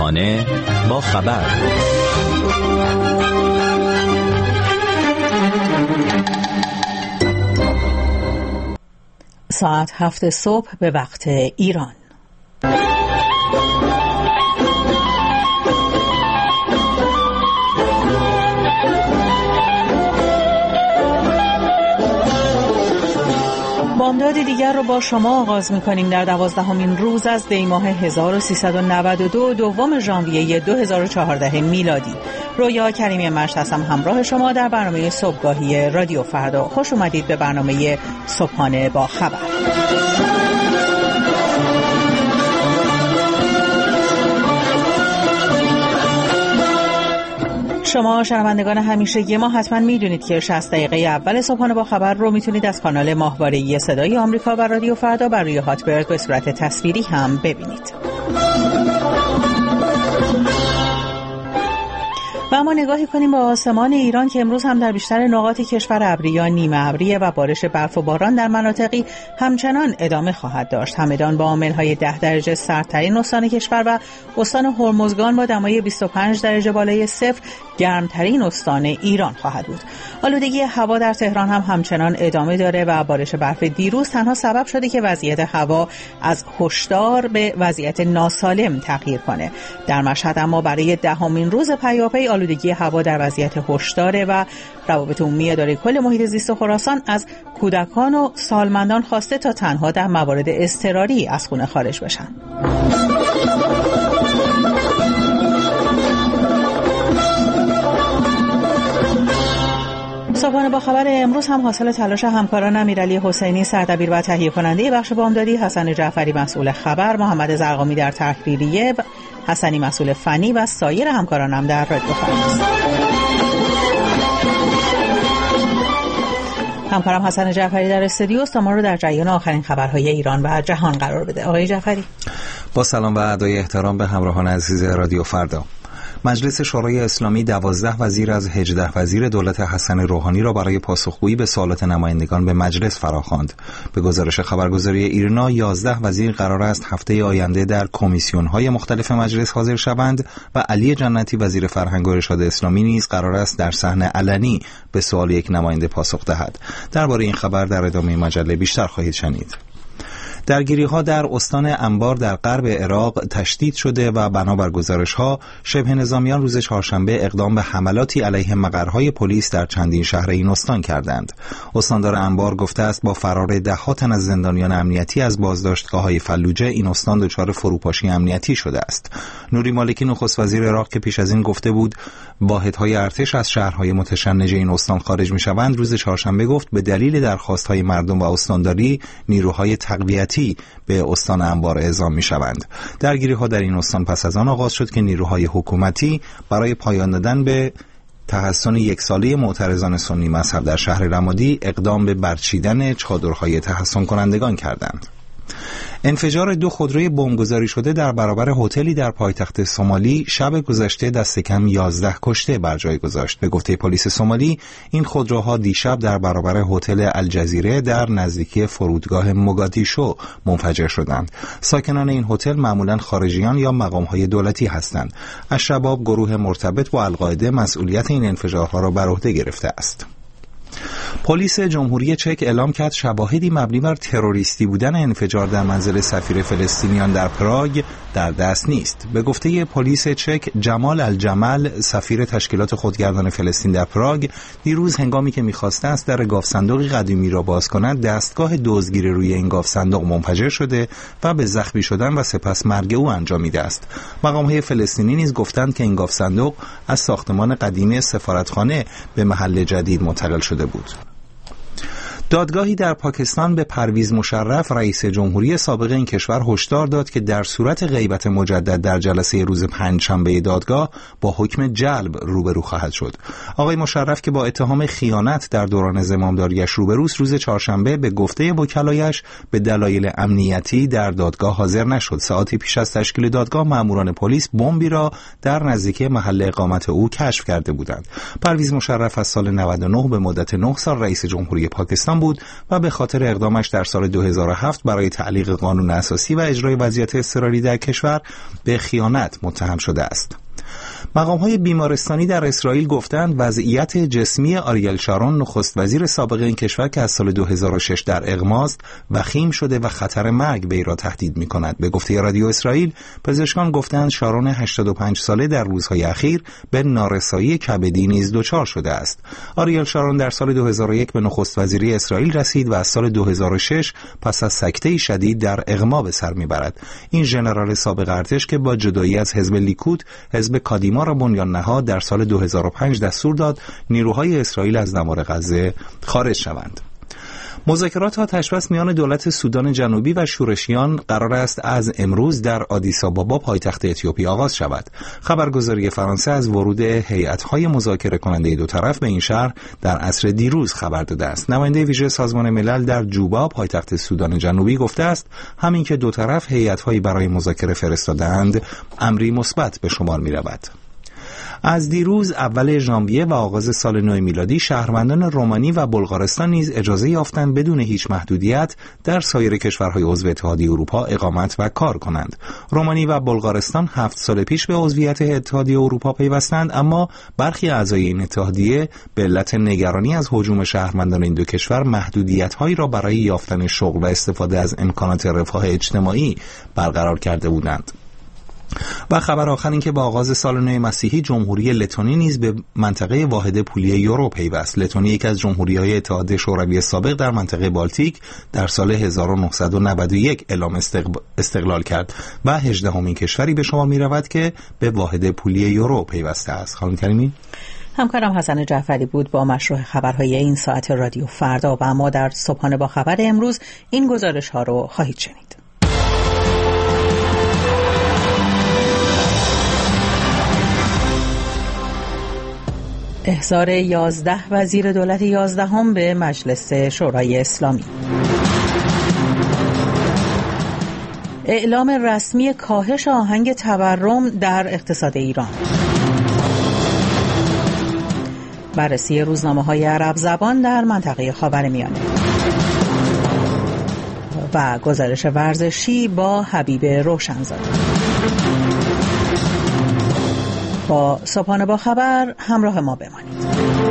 صبحانه با خبر. ساعت 7 صبح به وقت ایران. بامداد دیگر رو با شما آغاز می‌کنیم در 12مین روز از دی ماه 1392 دوم ژانویه 2014 میلادی. رویا کریمی مشت هستم همراه شما در برنامه صبحگاهی رادیو فردا. خوش اومدید به برنامه صبحانه با خبر. شما شنوندگان همیشگی ما حتما میدونید که 60 دقیقه اول صبحانه با خبر رو میتونید از کانال ماهواره‌ای صدای آمریکا و رادیو فردا بر روی هاتبرد به صورت تصویری هم ببینید. و اما نگاهی کنیم به آسمان ایران که امروز هم در بیشتر نقاط کشور ابری یا نیمه ابری و بارش برف و باران در مناطقی همچنان ادامه خواهد داشت. همدان با عامل‌های 10 درجه سردترین استان کشور و استان هرمزگان با دمای 25 درجه بالای صفر گرمترین استان ایران خواهد بود. آلودگی هوا در تهران هم همچنان ادامه داره و بارش برف دیروز تنها سبب شده که وضعیت هوا از هشدار به وضعیت ناسالم تغییر کنه. در مشهد اما برای 10مین روز پیاپی آلودگی هوا در وضعیت هشدار و روابط عمومی اداره کل محیط زیست خراسان از کودکان و سالمندان خواسته تا تنها در موارد اضطراری از خونه خارج بشن. صبحانه با خبر امروز هم حاصل تلاش همکاران امیرعلی حسینی سردبیر و تهیه کننده بخش بامدادی، حسن جعفری مسئول خبر، محمد زرقامی در تحریریه، حسنی مسئول فنی و سایر همکارانم در رادیو فردا. همکارم حسن جعفری در استودیو است تا ما رو در جریان آخرین خبرهای ایران و جهان قرار بده. آقای جعفری، با سلام و ادای احترام به همراهان عزیز رادیو فردا. مجلس شورای اسلامی 12 وزیر از 18 وزیر دولت حسن روحانی را برای پاسخگویی به سوالات نمایندگان به مجلس فراخواند. به گزارش خبرگزاری ایرنا 11 وزیر قرار است هفته آینده در کمیسیون‌های مختلف مجلس حاضر شوند و علی جنتی وزیر فرهنگ و ارشاد اسلامی نیز قرار است در صحنه علنی به سوال یک نماینده پاسخ دهد. درباره این خبر در ادامه مجله بیشتر خواهید شنید. درگیری‌ها در استان انبار در غرب عراق تشدید شده و بنابر گزارش‌ها شبه نظامیان روز چهارشنبه اقدام به حملاتی علیه مقرهای پلیس در چندین شهر این استان کردند. استاندار انبار گفته است با فرار ده‌ها تن از زندانیان امنیتی از بازداشتگاه‌های فلوجه این استان دچار فروپاشی امنیتی شده است. نوری مالکی نخست وزیر عراق که پیش از این گفته بود واحدهای ارتش از شهرهای متشنج این استان خارج می‌شوند، روز چهارشنبه گفت به دلیل درخواست‌های مردم و استانداری نیروهای تقویتی به استان انبار اعزام می‌شوند. درگیری‌ها در این استان پس از آن آغاز شد که نیروهای حکومتی برای پایان دادن به تحصن یک ساله معترضان سنی مذهب در شهر رمادی اقدام به برچیدن چادرهای تحصن کنندگان کردند. انفجار 2 خودروی بمبگذاری شده در برابر هتلی در پایتخت سومالی شب گذشته دست کم 11 کشته بر جای گذاشت. به گفته پلیس سومالی این خودروها دیشب در برابر هتل الجزیره در نزدیکی فرودگاه موگادیشو منفجر شدند. ساکنان این هتل معمولاً خارجیان یا مقام‌های دولتی هستند. الشباب گروه مرتبط با القاعده مسئولیت این انفجارها را بر عهده گرفته است. پلیس جمهوری چک اعلام کرد شواهدی مبنی بر تروریستی بودن انفجار در منزل سفیر فلسطینیان در پراگ در دست نیست. به گفته پلیس چک، جمال الجمل سفیر تشکیلات خودگردان فلسطین در پراگ دیروز هنگامی که می‌خواسته است در گاوصندوقی قدیمی را باز کند، دستگاه دزدگیری روی این گاوصندوق منفجر شده و به زخمی شدن و سپس مرگ او انجامیده است. مقام‌های فلسطینی نیز گفتند که این گاوصندوق از ساختمان قدیمی سفارتخانه به محل جدید منتقل شده بود. دادگاهی در پاکستان به پرویز مشرف رئیس جمهوری سابق این کشور هشدار داد که در صورت غیبت مجدد در جلسه روز پنجشنبه دادگاه با حکم جلب روبرو خواهد شد. آقای مشرف که با اتهام خیانت در دوران زمامداریش روبروست، روز چهارشنبه به گفته وکلایش به دلایل امنیتی در دادگاه حاضر نشد. ساعتی پیش از تشکیل دادگاه ماموران پلیس بمبی را در نزدیکی محل اقامت او کشف کرده بودند. پرویز مشرف از سال 99 به مدت 9 سال رئیس جمهوری پاکستان ایران بود و به خاطر اقدامش در سال 2007 برای تعلیق قانون اساسی و اجرای وضعیت اضطراری در کشور به خیانت متهم شده است. مقام‌های بیمارستانی در اسرائیل گفتند وضعیت جسمی آریل شارون نخست وزیر سابق این کشور که از سال 2006 در اغماست وخیم شده و خطر مرگ وی را تهدید می‌کند. به گفته رادیو اسرائیل، پزشکان گفتند شارون 85 ساله در روزهای اخیر به نارسایی کبدی نیز دچار شده است. آریل شارون در سال 2001 به نخست وزیری اسرائیل رسید و از سال 2006 پس از سکته شدید در اغما به سر می‌برد. این ژنرال سابق ارتش که با جدایی از حزب لیکود، حزب کادیما را بنیان نهاد، در سال 2005 دستور داد نیروهای اسرائیل از نوار غزه خارج شوند. مذاکرات آتش‌بس میان دولت سودان جنوبی و شورشیان قرار است از امروز در آدیس آبابا پایتخت اتیوپی آغاز شود. خبرگزاری فرانسه از ورود هیئت‌های مذاکره کننده دو طرف به این شهر در عصر دیروز خبر داده است. نماینده ویژه سازمان ملل در جوبا پایتخت سودان جنوبی گفته است همین که دو طرف هیئت‌هایی برای مذاکره فرستاده‌اند امری مثبت به شمار می‌رود. از دیروز اول ژانویه و آغاز سال نو میلادی شهروندان رومانی و بلغارستان نیز اجازه یافتند بدون هیچ محدودیت در سایر کشورهای عضو اتحادیه اروپا اقامت و کار کنند. رومانی و بلغارستان 7 سال پیش به عضویت اتحادیه اروپا پیوستند، اما برخی اعضای این اتحادیه به علت نگرانی از هجوم شهروندان این دو کشور محدودیت‌هایی را برای یافتن شغل و استفاده از امکانات رفاه اجتماعی برقرار کرده بودند. و خبر آخر این که با آغاز سال نو مسیحی جمهوری لتونی نیز به منطقه واحد پولی یورو پیوست. لتونی یکی از جمهوری‌های اتحاد شوروی سابق در منطقه بالتیک در سال 1991 اعلام استقلال کرد و 18مین کشوری به شمار می‌رود که به واحد پولی یورو پیوسته است. خانم کریمی، همکارم حسن جعفری بود با مشروع خبرهای این ساعت رادیو فردا و ما در صبحانه با خبر امروز این گزارش‌ها رو خواهید شنید. احضار 11 وزیر دولت 11 به مجلس شورای اسلامی. اعلام رسمی کاهش آهنگ تورم در اقتصاد ایران. بررسی روزنامه‌های عرب زبان در منطقه خاورمیانه. و گزارش ورزشی با حبیب روشنزاده. با صبحانه با خبر همراه ما بمانید.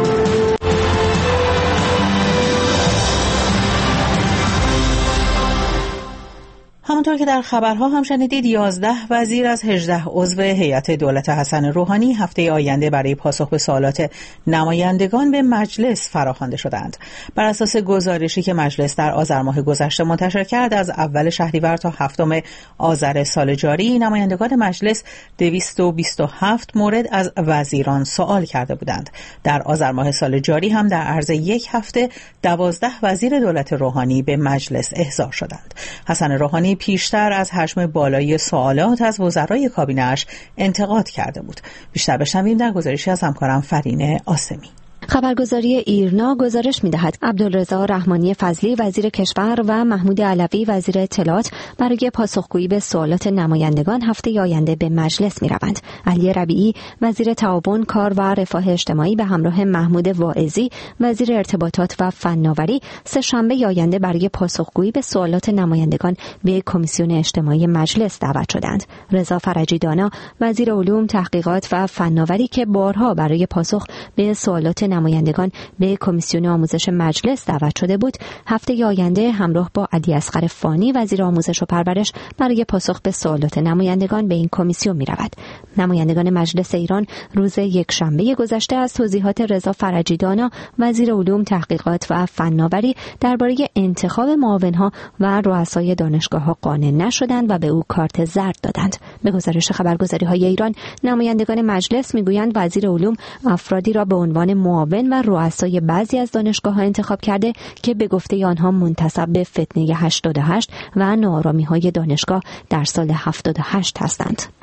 همونطور که در خبرها هم شنیدید 11 وزیر از 18 عضو هیئت دولت حسن روحانی هفته آینده برای پاسخ به سوالات نمایندگان به مجلس فراخوانده شدند. بر اساس گزارشی که مجلس در آذر ماه گذشته منتشر کرد، از اول شهریور تا 7 آذر سال جاری نمایندگان مجلس 227 مورد از وزیران سوال کرده بودند. در آذر ماه سال جاری هم در عرض یک هفته 12 وزیر دولت روحانی به مجلس احضار شدند. حسن روحانی پیشتر از حجم بالای سوالات از وزرای کابینه‌اش انتقاد کرده بود. بیشتر بشنویم در گزارشی از همکارم فرینه آسمی. خبرگزاری ایرنا گزارش می‌دهد عبدالرضا رحمانی فضلی وزیر کشور و محمود علوی وزیر اطلاعات برای پاسخگویی به سوالات نمایندگان هفته آینده به مجلس می‌روند. علی ربیعی وزیر تعاون، کار و رفاه اجتماعی به همراه محمود واعظی وزیر ارتباطات و فناوری سه‌شنبه آینده برای پاسخگویی به سوالات نمایندگان به کمیسیون اجتماعی مجلس دعوت شدند. رضا فرجی دانا وزیر علوم، تحقیقات و فناوری که بارها برای پاسخ به سوالات نمایندگان به کمیسیون آموزش مجلس دعوت شده بود، هفته آینده همراه با علی اصغر فانی وزیر آموزش و پرورش برای پاسخ به سوالات نمایندگان به این کمیسیون می‌رود. نمایندگان مجلس ایران روز یکشنبه گذشته از توضیحات رضا فرجی دانا وزیر علوم، تحقیقات و فناوری درباره انتخاب معاون‌ها و رؤسای دانشگاه‌ها قانع نشدند و به او کارت زرد دادند. به گزارش خبرگزاری‌های ایران، نمایندگان مجلس می‌گویند وزیر علوم افرادی را به عنوان معاون و رؤسای بعضی از دانشگاه‌ها انتخاب کرده که به گفته آنها منتسب به فتنه 88 و ناآرامی‌های دانشگاه در سال 78 هستند.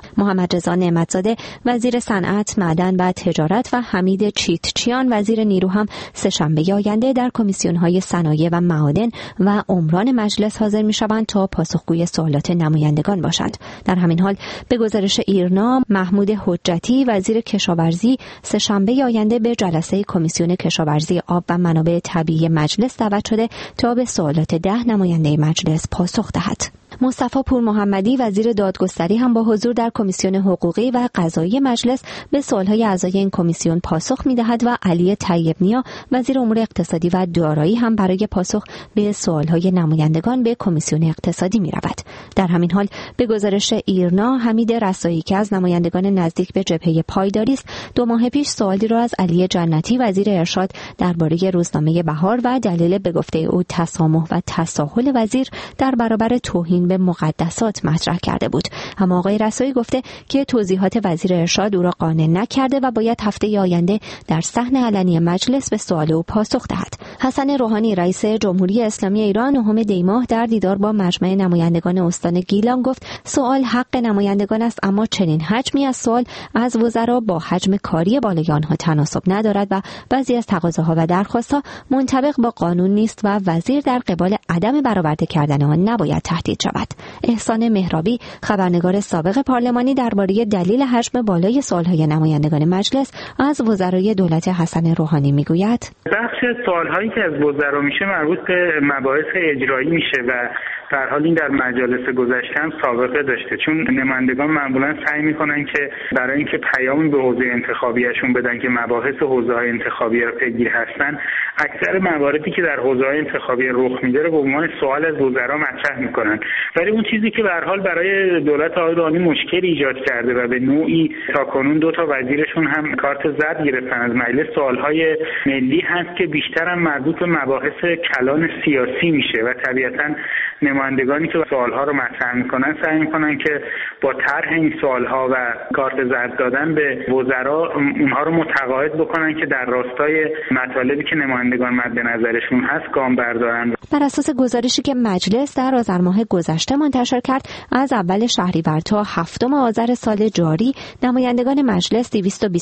محمد رضا نعمتزاده وزیر صنعت، معدن و تجارت و حمید چیتچیان وزیر نیرو هم سه‌شنبه آینده در کمیسیون‌های صنایع و معادن و عمران مجلس حاضر می‌شوند تا پاسخگوی سوالات نمایندگان باشند. در همین حال به گزارش ایرنا، محمود حجتی وزیر کشاورزی سه‌شنبه آینده به جلسه کمیسیون کشاورزی، آب و منابع طبیعی مجلس دعوت شده تا به سوالات 10 نماینده مجلس پاسخ دهد. مصطفی پور محمدی وزیر دادگستری هم با حضور در کمیسیون حقوقی و قضایی مجلس به سوالهای اعضای این کمیسیون پاسخ می‌دهد و علی طیب نیا وزیر امور اقتصادی و دارایی هم برای پاسخ به سوالهای نمایندگان به کمیسیون اقتصادی می‌رود. در همین حال به گزارش ایرنا، حمید رسایی که از نمایندگان نزدیک به جبهه پایداری است، 2 ماه پیش سوالی را از علی جنتی وزیر ارشاد درباره روزنامه بهار و دلیل به گفته او تسامح و تساهل وزیر در برابر توهین به مقدسات مطرح کرده بود. اما آقای رسایی گفته که توضیحات وزیر ارشاد او را قانع نکرده و باید هفته آینده در صحن علنی مجلس به سوال او پاسخ دهد. حسن روحانی رئیس جمهوری اسلامی ایران 9 دی ماه در دیدار با مجمع نمایندگان استان گیلان گفت سوال حق نمایندگان است، اما چنین حجمی از سوال از وزرا با حجم کاری بالای آنها تناسب ندارد و بعضی از تقاضاها و درخواستها منطبق با قانون نیست و وزیر در قبال عدم برآورده کردن آن نباید تهدید شود. احسان مهرابی خبرنگار سابق پارلمانی درباره دلیل حجم بالای سوالهای نمایندگان مجلس از وزرای دولت حسن روحانی میگوید بخش سوالهایی که از وزرا میشه مربوط به مباحث اجرایی میشه و در حال این در مجالس گذشته هم سابقه داشته، چون نمایندگان معمولا سعی میکنن که برای اینکه پیامی به حوزه انتخابیشون بدن که مباحث حوزه‌های انتخابی رو پیگیر هستن، اکثر مواردی که در حوزه‌های انتخابی رخ میده رو به عنوان سوال از وزرا مطرح میکنن. ولی اون چیزی که به هر حال برای دولت آقای روحانی مشکل ایجاد کرده و به نوعی تاکنون 2 تا وزیرشون هم کارت زرد گرفتن از مجلس، سوالهای ملی هست که بیشتر هم مربوط به مباحث کلان سیاسی میشه و طبیعتاً نمایندگانی که سوالها رو مطرح میکنن سعی میکنن که با طرح این سوالها و کارت زرد دادن به وزرا اونها رو متقاعد بکنن که در راستای مطالبی که نمایندگان مد نظرشون هست گام بردارن. بر اساس گزارشی که مجلس در آذر ماه گذشته منتشر کرد، از اول شهریور تا 7 آذر سال جاری نمایندگان مجلس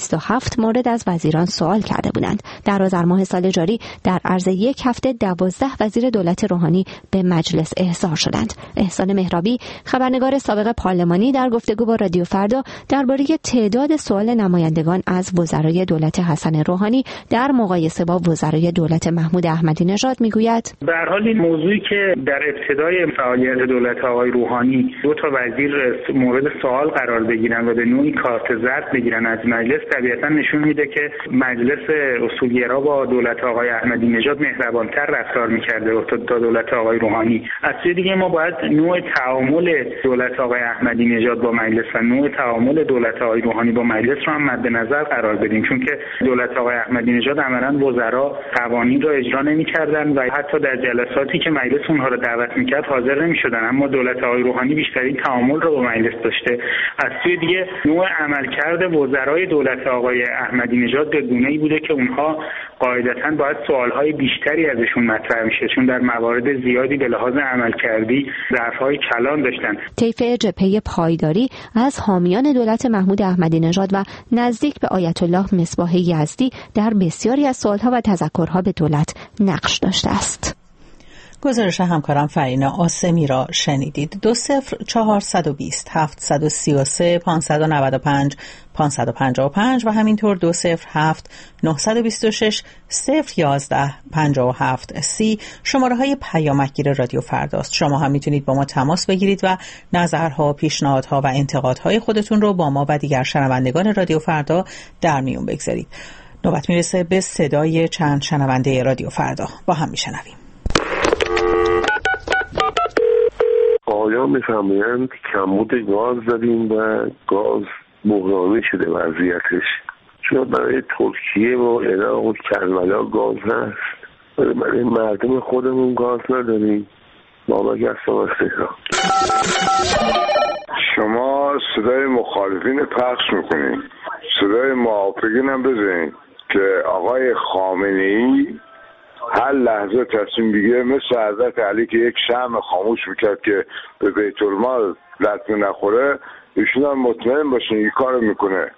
227 مورد از وزیران سوال کرده بودند. در آذر ماه سال جاری در عرض یک هفته 12 وزیر دولت روحانی به مجلس احضار شدند. احسان مهرابی خبرنگار سابق پارلمانی در گفتگو با رادیو فردا درباره تعداد سوال نمایندگان از وزرای دولت حسن روحانی در مقایسه با وزرای دولت محمود احمدی نژاد میگوید به هر حال این موضوعی که در ابتدای فعالیت دولت آقای روحانی 2 تا وزیر مورد سوال قرار بگیرن و به نوعی کارت زرد بگیرن از مجلس، طبیعتا نشون میده که مجلس اصولگرا با دولت آقای احمدی نژاد مهربانتر رفتار میکرده تا دولت آقای روحانی. از سوی دیگه ما باید نوع تعامل دولت آقای احمدی نژاد با مجلس و نوع تعامل دولت آقای روحانی با مجلس رو هم مد نظر قرار بدیم، چون که دولت آقای احمدی نژاد عملاً وزرا قوانین رو اجرا نمی‌کردن و حتی در جلساتی که مجلس اونها رو دعوت می‌کرد حاضر نمی‌شدن، اما دولت آقای روحانی بیشترین تعامل رو با مجلس داشته. از سوی دیگه نوع عملکرد وزرای دولت آقای احمدی نژاد به گونه‌ای بوده که اونها قاعدتاً باید سوال‌های بیشتری ازشون مطرح میشه، چون در موارد زیادی به لحاظ عملکردی ظرف‌های کلان داشتن. طیف جبهه پایداری از حامیان دولت محمود احمدی نژاد و نزدیک به آیت الله مصباح یزدی در بسیاری از سوالها و تذکرها به دولت نقش داشته است. گزارش همکارم فرینا آسمی را شنیدید. 20420 733 595 555 و همینطور 207 926 011 57 30 شماره های پیامکگیر رادیو فرداست. شما هم میتونید با ما تماس بگیرید و نظرها، پیشنهادها و انتقادهای خودتون رو با ما و دیگر شنوندگان رادیو فردا در میون بگذارید. نوبت میرسه به صدای چند شنونده رادیو فردا. با هم میشنویم. آقایان میفرمایند کمبود گاز داریم و گاز بحرانی شده وضعیتش، چون برای ترکیه و عراق و کربلا گاز هست، برای مردم خودمون گاز نداریم. بابک هستم از تهران. شما صدای مخالفین پخش میکنین، صدای موافقین هم بزنین که آقای خامنه‌ای هر لحظه تصمیم بگیره مثل حضرت علی که یک شمع خاموش میکرد که به بیت المال لطمه نخوره، ایشون هم مطمئن باشین این کارو میکنه.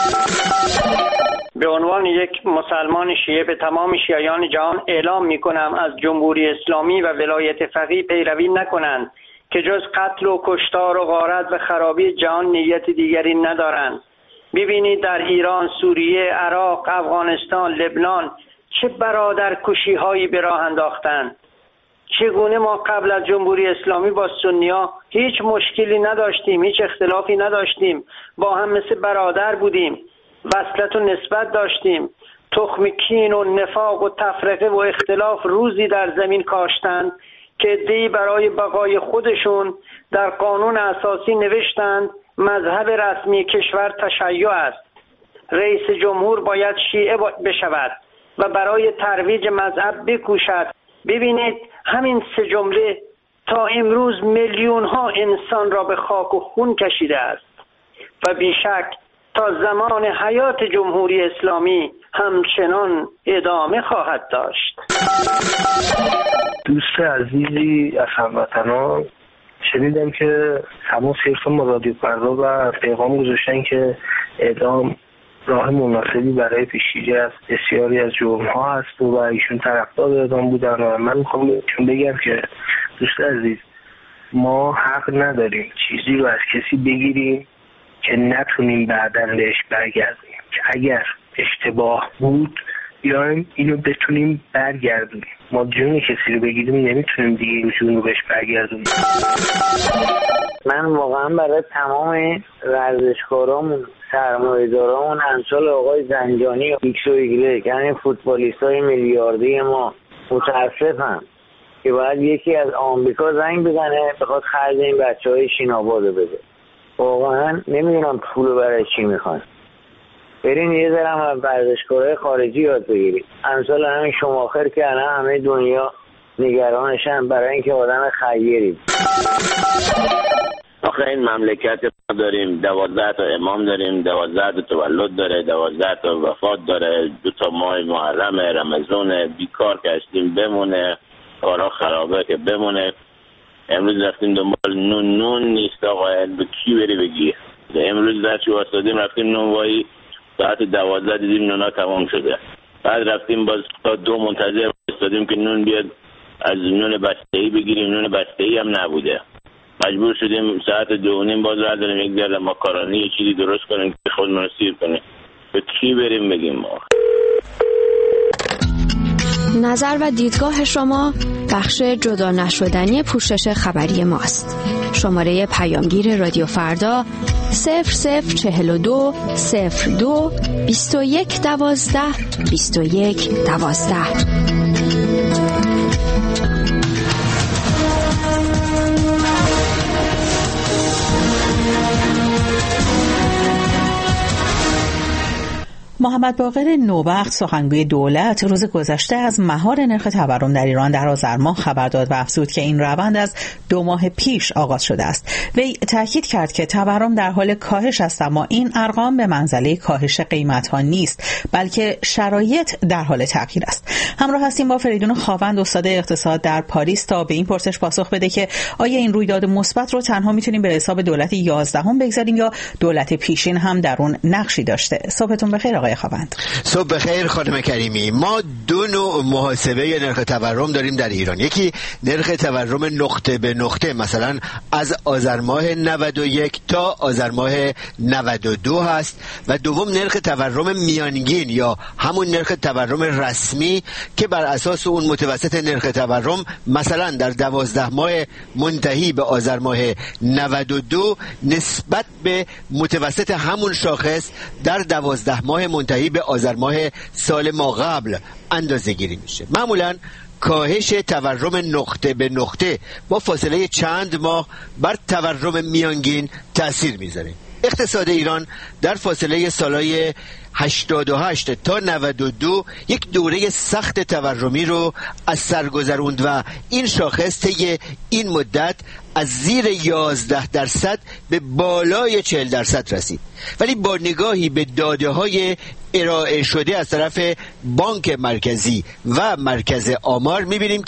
به عنوان یک مسلمان شیعه به تمام شیعیان جهان اعلام میکنم از جمهوری اسلامی و ولایت فقیه پیروی نکنند که جز قتل و کشتار و غارت و خرابی جهان نیت دیگری ندارند. ببینید در ایران، سوریه، عراق، افغانستان، لبنان چه برادرکشی هایی به راه انداختند. چگونه ما قبل از جمهوری اسلامی با سنی‌ها هیچ مشکلی نداشتیم، هیچ اختلافی نداشتیم، با هم مثل برادر بودیم، وصلت و نسبت داشتیم. تخم کین و نفاق و تفرقه و اختلاف روزی در زمین کاشتند که عده‌ای برای بقای خودشون در قانون اساسی نوشتند مذهب رسمی کشور تشیع است. رئیس جمهور باید شیعه بشود و برای ترویج مذهب بکوشد. ببینید همین سه جمله تا امروز میلیون ها انسان را به خاک و خون کشیده است و بیشک تا زمان حیات جمهوری اسلامی همچنان ادامه خواهد داشت. دوست عزیزی از هموطنان، شنیدم که تماس گرفتم با رادیو فردا و پیغام گذاشتن که اعدام راه مناسبی برای پیشگیری از بسیاری از جرم‌ها هست و ایشون طرفدار اعدام بودن و من میخوام بهتون بگم که دوست عزیز، ما حق نداریم چیزی رو از کسی بگیریم که نتونیم بعداً بهش برگردیم، که اگر اشتباه بود بیایم اینو بتونیم برگردونیم. ما جون کسی رو بگیریم نمیتونیم دیگه این جون رو بهش برگردونیم. من واقعا برای تمام ورزشکارامون، سرمایه‌دارامون، امثال آقای زنجانی و ایکس و ایگرگ، یعنی فوتبالیستای میلیاردی ما، متاسفم که باید یکی از آمریکا زنگ بزنه بخواد خرج این بچه‌های شیناباد رو بده. واقعا نمیدونم پولو برای چی میخوان. برین یه ذره هم ورزشکارای خارجی یاد بگیرید، امثال همین شماخر که الان همه دنیا نگرانشن برای اینکه آدم خیری. آخه این مملکت ما داریم 12 تا امام داریم، 12 تا تولد داره، 12 تا وفات داره، 2 تا ماه محرم، رمضان، بیکار کشتیم بمونه، کارا خرابه که بمونه. امروز رفتیم دنبال نون نیست آقا، به کی بری بگی؟ امروز درچی واسطیم رفتیم نونوایی، ساعت 12 دیدیم نونا تمام شده. بعد رفتیم باز تا 2 منتظر استادیم که نون بیاد از نون بسته‌ای بگیریم، نون بسته‌ای هم نبوده. مجبور شدیم ساعت 2:30 باز برداریم یک ذره ماکارونی یه چیزی درست کنیم که خودمون سیر کنیم. به کی بریم بگیم ما؟ نظر و دیدگاه شما بخش جدا نشدنی پوشش خبری ماست. شماره پیامگیر رادیو فردا 0042 02 21 12 21 12. محمد باقر نوبخت، سخنگوی دولت، روز گذشته از مهار نرخ تورم در ایران در آذر ماه خبر داد و افزود که این روند از 2 ماه پیش آغاز شده است. وی تاکید کرد که تورم در حال کاهش است، اما این ارقام به منزله کاهش قیمت‌ها نیست، بلکه شرایط در حال تغییر است. همراه هستیم با فریدون خاوند، استاد اقتصاد در پاریس، تا به این پرسش پاسخ بده که آیا این رویداد مثبت رو تنها میتونیم به حساب دولت 11 بگذاریم یا دولت پیشین هم در اون نقشی داشته؟ صبحتون بخیر آقای خاوند. صبح بخیر خانم کریمی. ما 2 نوع محاسبه نرخ تورم داریم در ایران. یکی نرخ تورم نقطه به نقطه، مثلا از آذر ماه 91 تا آذر ماه 92 هست، و دوم نرخ تورم میانگین یا همون نرخ تورم رسمی که بر اساس اون متوسط نرخ تورم مثلا در 12 ماه منتهی به آذر ماه 92 نسبت به متوسط همون شاخص در 12 ماه منتهی به آذر ماه سال ما قبل اندازه گیری میشه. معمولا کاهش تورم نقطه به نقطه با فاصله چند ماه بر تورم میانگین تأثیر میذاره. اقتصاد ایران در فاصله سالهای 88 تا 92 یک دوره سخت تورمی رو از سر گذروند و این شاخص طی این مدت از زیر 11% به بالای 40% رسید. ولی با نگاهی به داده‌های ارائه شده از طرف بانک مرکزی و مرکز آمار می‌بینیم که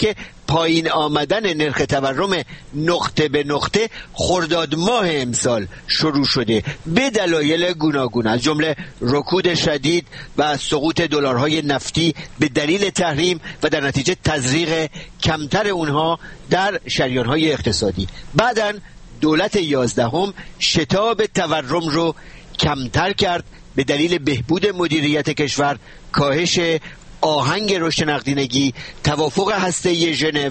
پایین آمدن نرخ تورم نقطه به نقطه خرداد ماه امسال شروع شده به دلایل گوناگون، از جمله رکود شدید و سقوط دلارهای نفتی به دلیل تحریم و در نتیجه تزریق کمتر اونها در شریانهای اقتصادی. بعداً دولت 11 شتاب تورم رو کمتر کرد به دلیل بهبود مدیریت کشور، کاهش آهنگ رشد نقدینگی، توافق هسته‌ای ژنو،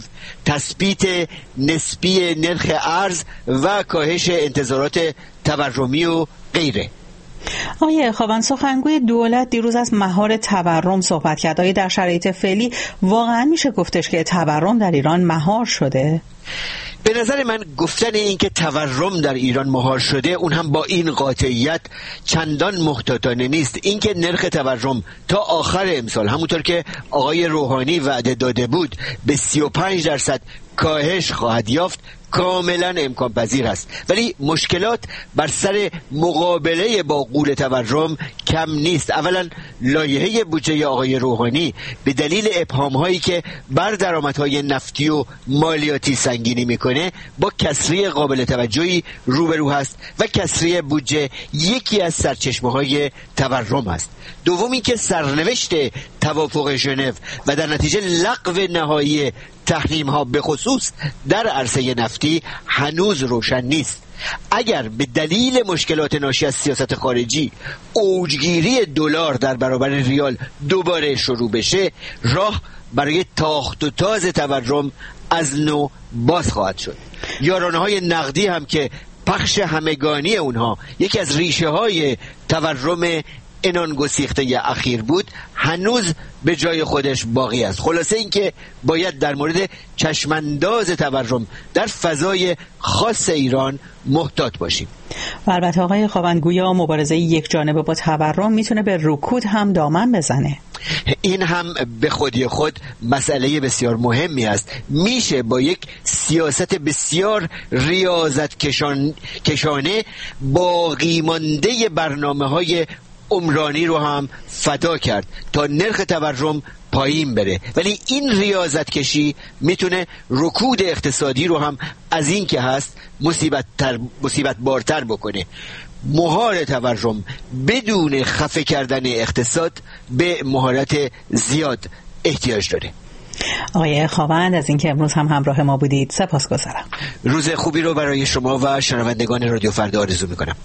تثبیت نسبی نرخ ارز و کاهش انتظارات تورمی و غیره. آقای خاوند، سخنگوی دولت دیروز از مهار تورم صحبت کرد. آیا در شرایط فعلی واقعا میشه گفتش که تورم در ایران مهار شده؟ به نظر من گفتن این که تورم در ایران مهار شده اون هم با این قاطعیت چندان محتاطانه نیست. این که نرخ تورم تا آخر امسال همونطور که آقای روحانی وعده داده بود به 35% کاهش خواهد یافت کاملا امکان پذیر است، ولی مشکلات بر سر مقابله با غول تورم کم نیست. اولا لایحه بودجه آقای روحانی به دلیل ابهام هایی که بر درآمدهای نفتی و مالیاتی سنگینی میکنه با کسری قابل توجهی روبرو هست و کسری بودجه یکی از سرچشمه های تورم است. دومی که سرنوشت توافق ژنو و در نتیجه لغو نهایی تحریم ها به خصوص در عرصه نفتی هنوز روشن نیست. اگر به دلیل مشکلات ناشی از سیاست خارجی اوجگیری دلار در برابر ریال دوباره شروع بشه، راه برای تاخت و تاز تورم از نو باز خواهد شد. یارانه های نقدی هم که پخش همگانی اونها یکی از ریشه های تورم انان گسیخته اخیر بود هنوز به جای خودش باقی است. خلاصه این که باید در مورد چشمانداز تورم در فضای خاص ایران محتاط باشیم. و البته آقای خاوند، گویا مبارزه یک جانبه با تورم میتونه به رکود هم دامن بزنه. این هم به خودی خود مسئله بسیار مهمی است. میشه با یک سیاست بسیار ریاضت کشانه باقی مانده برنامه‌های عمرانی رو هم فدا کرد تا نرخ تورم پایین بره، ولی این ریاضت کشی میتونه رکود اقتصادی رو هم از این که هست مصیبت بارتر بکنه. مهار تورم بدون خفه کردن اقتصاد به مهارت زیاد احتیاج داره. آقای خاوند، از اینکه امروز هم همراه ما بودید سپاسگزارم. روز خوبی رو برای شما و شنوندگان رادیو فردا آرزو میکنم.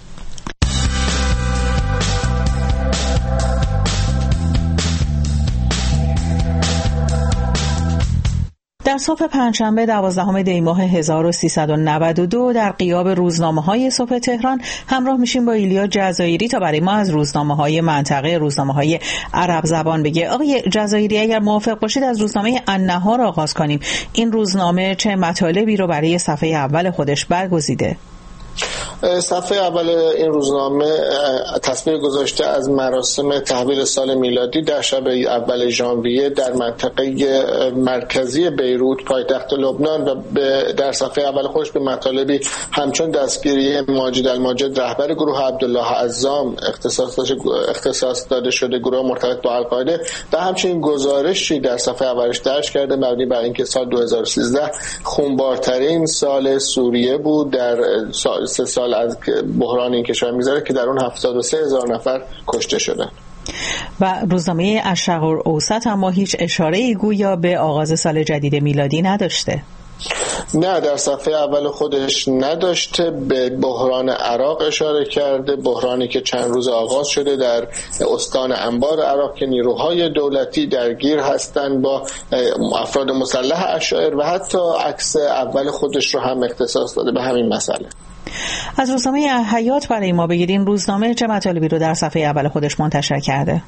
در صبح پنجشنبه 12 دی ماه 1392 در غیاب روزنامه‌های صبح تهران همراه میشیم با ایلیا جزایری تا برای ما از روزنامه‌های منطقه، روزنامه‌های عرب زبان بگه. آقای جزایری، اگر موافق باشید از روزنامه النهار آغاز کنیم. این روزنامه چه مطالبی رو برای صفحه اول خودش برگزیده؟ صفحه اول این روزنامه تصویر گذاشته از مراسم تحویل سال میلادی در شب اول ژانویه در منطقه مرکزی بیروت پایتخت لبنان و در صفحه اول خودش به مطالبی همچون دستگیری ماجد الماجد رهبر گروه عبدالله عزام اختصاص داده شده گروه مرتبط با القاعده و همچنین گزارشی در صفحه اولش درج کرده مبنی بر اینکه سال 2013 خونبارترین سال سوریه بود در 3 سال از بحران این کشور میذاره که در اون 73,000 نفر کشته شدن. و روزنامه الشرق الاوسط اما هیچ اشاره‌ای گویا به آغاز سال جدید میلادی نداشته. نه، در صفحه اول خودش نداشته. به بحران عراق اشاره کرده، بحرانی که چند روز آغاز شده در استان انبار عراق که نیروهای دولتی درگیر هستند با افراد مسلح اشاعر و حتی عکس اول خودش رو هم اختصاص داده به همین مسئله. از روزنامه حیات برای ما بگید. این روزنامه چه مطالبی رو در صفحه اول خودش منتشر کرده؟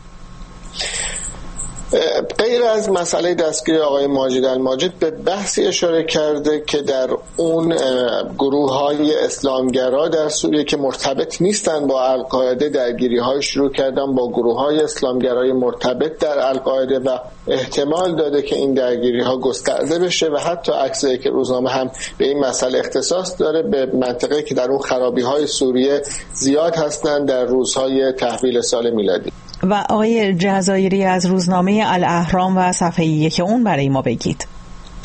غیر از مسئله دستگیری آقای ماجد الماجد به بحثی اشاره کرده که در اون گروه‌های اسلامگرا در سوریه که مرتبط نیستن با القاعده درگیری‌های شروع کردن با گروه‌های اسلامگرای مرتبط در القاعده و احتمال داده که این درگیری‌ها گسترده بشه و حتی عکسی که روزنامه هم به این مسئله اختصاص داره به منطقه که در اون خرابی‌های سوریه زیاد هستن در روزهای تحویل سال میلادی. و آقای جزایری از روزنامه الاهرام و صفحه 1 اون برای ما بگید.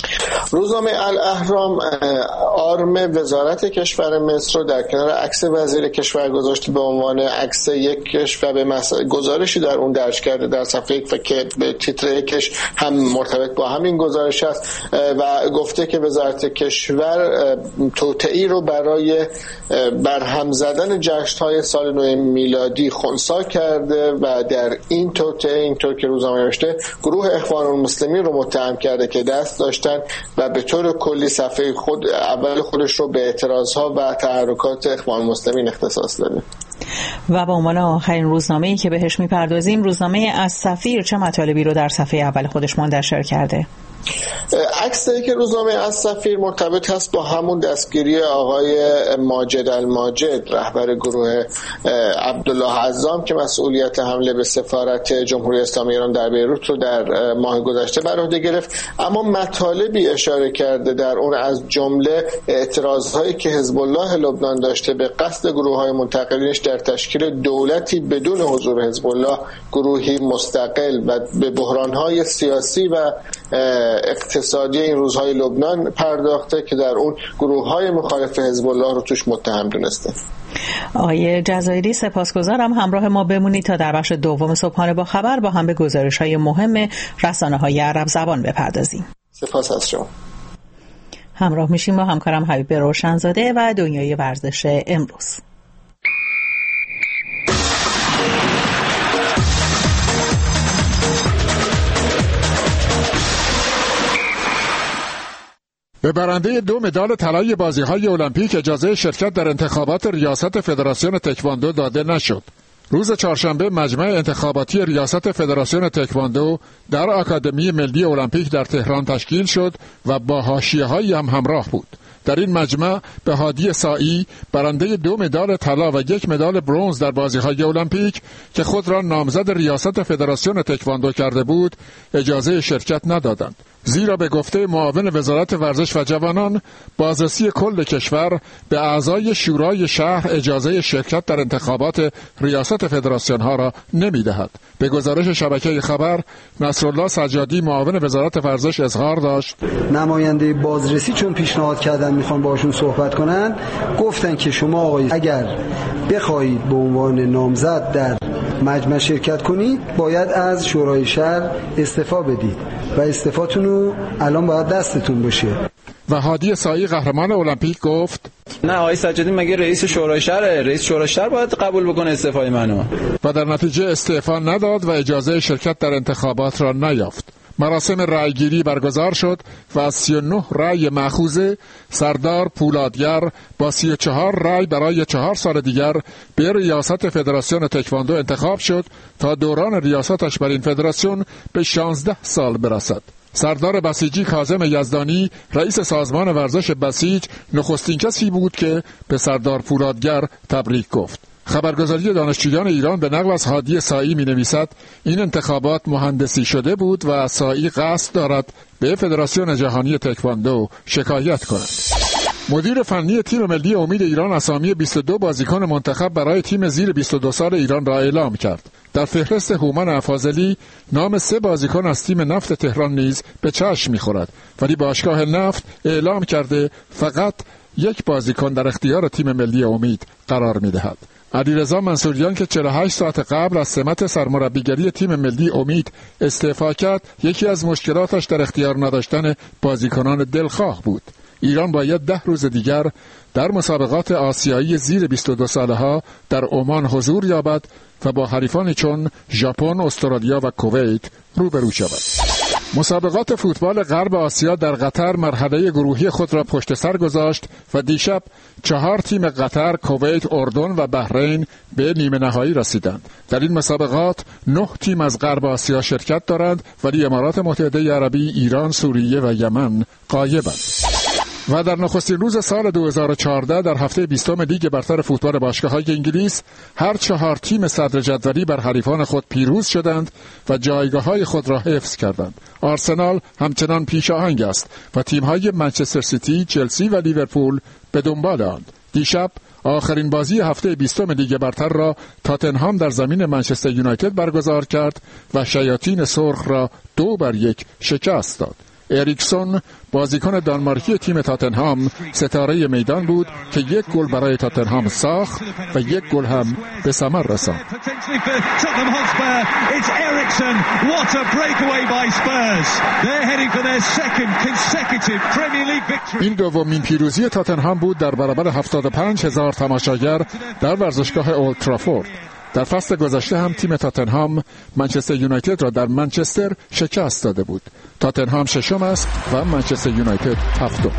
روزنامه الاهرام آرم وزارت کشور مصر رو در کنار عکس وزیر کشور گذاشته به عنوان عکس یک کشور به گزارشی در اون درج کرده در صفحه 1 که به تیتر یکش هم مرتبط با همین گزارش است و گفته که وزارت کشور توطئه‌ای رو برای برهم زدن جشن‌های سال نو میلادی خنثی کرده و در این توطئه اینطور که روزنامه نوشته گروه اخوان المسلمین رو متهم کرده که دست داشتن و به طور کلی صفحه اول خودش رو به اعتراضها و تحرکات اخوان المسلمین اختصاص داده. و به عنوان آخرین روزنامه‌ای که بهش می‌پردازیم، روزنامه السفیر چه مطالبی رو در صفحه اول خودش منتشر کرده؟ عکسی که روزنامه السفیر مرتبط هست با همون دستگیری آقای ماجد الماجد رهبر گروه عبدالله عزام که مسئولیت حمله به سفارت جمهوری اسلامی ایران در بیروت رو در ماه گذشته بر عهده گرفت، اما مطالبی اشاره کرده در اون از جمله اعتراضهایی که حزب الله لبنان داشته به قصد گروه‌های منتقلینش در تشکیل دولتی بدون حضور حزب الله، گروهی مستقل و به بحران‌های سیاسی و اقتصادی این روزهای لبنان پرداخته که در اون گروه‌های مخالف حزب الله رو توش متهم دونسته. آقای جزایری سپاسگزارم، همراه ما بمونید تا در بخش دوم صبحانه با خبر با هم به گزارش‌های مهم رسانه‌های عرب زبان بپردازیم. سپاس از شما. همراه میشیم با همکارم حبیب روشنزاده و دنیای ورزش امروز. به برنده 2 مدال طلای بازی‌های المپیک اجازه شرکت در انتخابات ریاست فدراسیون تکواندو داده نشد. روز چهارشنبه مجمع انتخاباتی ریاست فدراسیون تکواندو در آکادمی ملی المپیک در تهران تشکیل شد و با حاشیه‌هایی هم همراه بود. در این مجمع به هادی سائی برنده 2 مدال طلا و 1 مدال برنز در بازی‌های المپیک که خود را نامزد ریاست فدراسیون تکواندو کرده بود اجازه شرکت ندادند، زیرا به گفته معاون وزارت ورزش و جوانان بازرسی کل کشور به اعضای شورای شهر اجازه شرکت در انتخابات ریاست فدراسیون ها را نمی‌دهد. به گزارش شبکه خبر، نصرالله سجادی معاون وزارت ورزش اظهار داشت نماینده بازرسی چون پیشنهاد کردن میخوان باشون صحبت کنن، گفتن که شما آقای اگر بخواهید به عنوان نامزد در مجمع شرکت کنید باید از شورای شهر استعفا بدید و استعفاتون رو الان باید دستتون باشه. و هادی سائی قهرمان المپیک گفت نه آقای سجادی مگه رئیس شورای شهره، رئیس شورای شهر باید قبول بکنه استعفای منو. و در نتیجه استعفا نداد و اجازه شرکت در انتخابات را نیافت. مراسم رأیگیری برگزار شد و از 39 رأی مأخوذه سردار پولادگر با 34 رأی برای 4 سال دیگر به ریاست فدراسیون تکواندو انتخاب شد تا دوران ریاستش بر این فدراسیون به 16 سال برسد. سردار بسیجی کاظم یزدانی رئیس سازمان ورزش بسیج نخستین کسی بود که به سردار پولادگر تبریک گفت. خبرگزاری دانشجویان ایران به نقل از هادی سائی می نویسد این انتخابات مهندسی شده بود و سائی قصد دارد به فدراسیون جهانی تکواندو شکایت کند. مدیر فنی تیم ملی امید ایران اسامی 22 بازیکن منتخب برای تیم زیر 22 سال ایران را اعلام کرد. در فهرست هومن افاضلی نام 3 بازیکن از تیم نفت تهران نیز به چشم می‌خورد، ولی باشگاه نفت اعلام کرده فقط 1 بازیکن در اختیار تیم ملی امید قرار می‌دهد. علیرضا منصوریان که 48 ساعت قبل از سمت سرمربیگری تیم ملی امید استعفا کرد، یکی از مشکلاتش در اختیار نداشتن بازیکنان دلخواه بود. ایران باید 10 روز دیگر در مسابقات آسیایی زیر 22 ساله ها در عمان حضور یابد و با حریفانی چون ژاپن، استرالیا و کویت روبرو شود. مسابقات فوتبال غرب آسیا در قطر مرحله گروهی خود را پشت سر گذاشت و دیشب 4 تیم قطر، کویت، اردن و بحرین به نیمه نهایی رسیدند. در این مسابقات 9 تیم از غرب آسیا شرکت دارند ولی امارات متحده عربی، ایران، سوریه و یمن غایبند. و در نخستین روز سال 2014 در هفته 20 لیگ برتر فوتبال باشگاه‌های انگلیس هر 4 تیم صدر جدولی بر حریفان خود پیروز شدند و جایگاه‌های خود را حفظ کردند. آرسنال همچنان پیش آهنگ است و تیم‌های منچستر سیتی، چلسی و لیورپول به دنبال آن. دیشب آخرین بازی هفته 20 لیگ برتر را تاتنهام در زمین منچستر یونایتد برگزار کرد و شیاطین سرخ را 2-1 شکست داد. اریکسون بازیکن دانمارکی تیم تاتنهام ستاره میدان بود که یک گل برای تاتنهام ساخت و یک گل هم به ثمر رساند. این دومین پیروزی تاتنهام بود در برابر 75,000 تماشاگر در ورزشگاه اولد ترافورد. در فصل گذشته هم تیم تاتنهام منچستر یونایتد را در منچستر شکست داده بود. تاتنهام ششم است و منچستر یونایتد هفتم.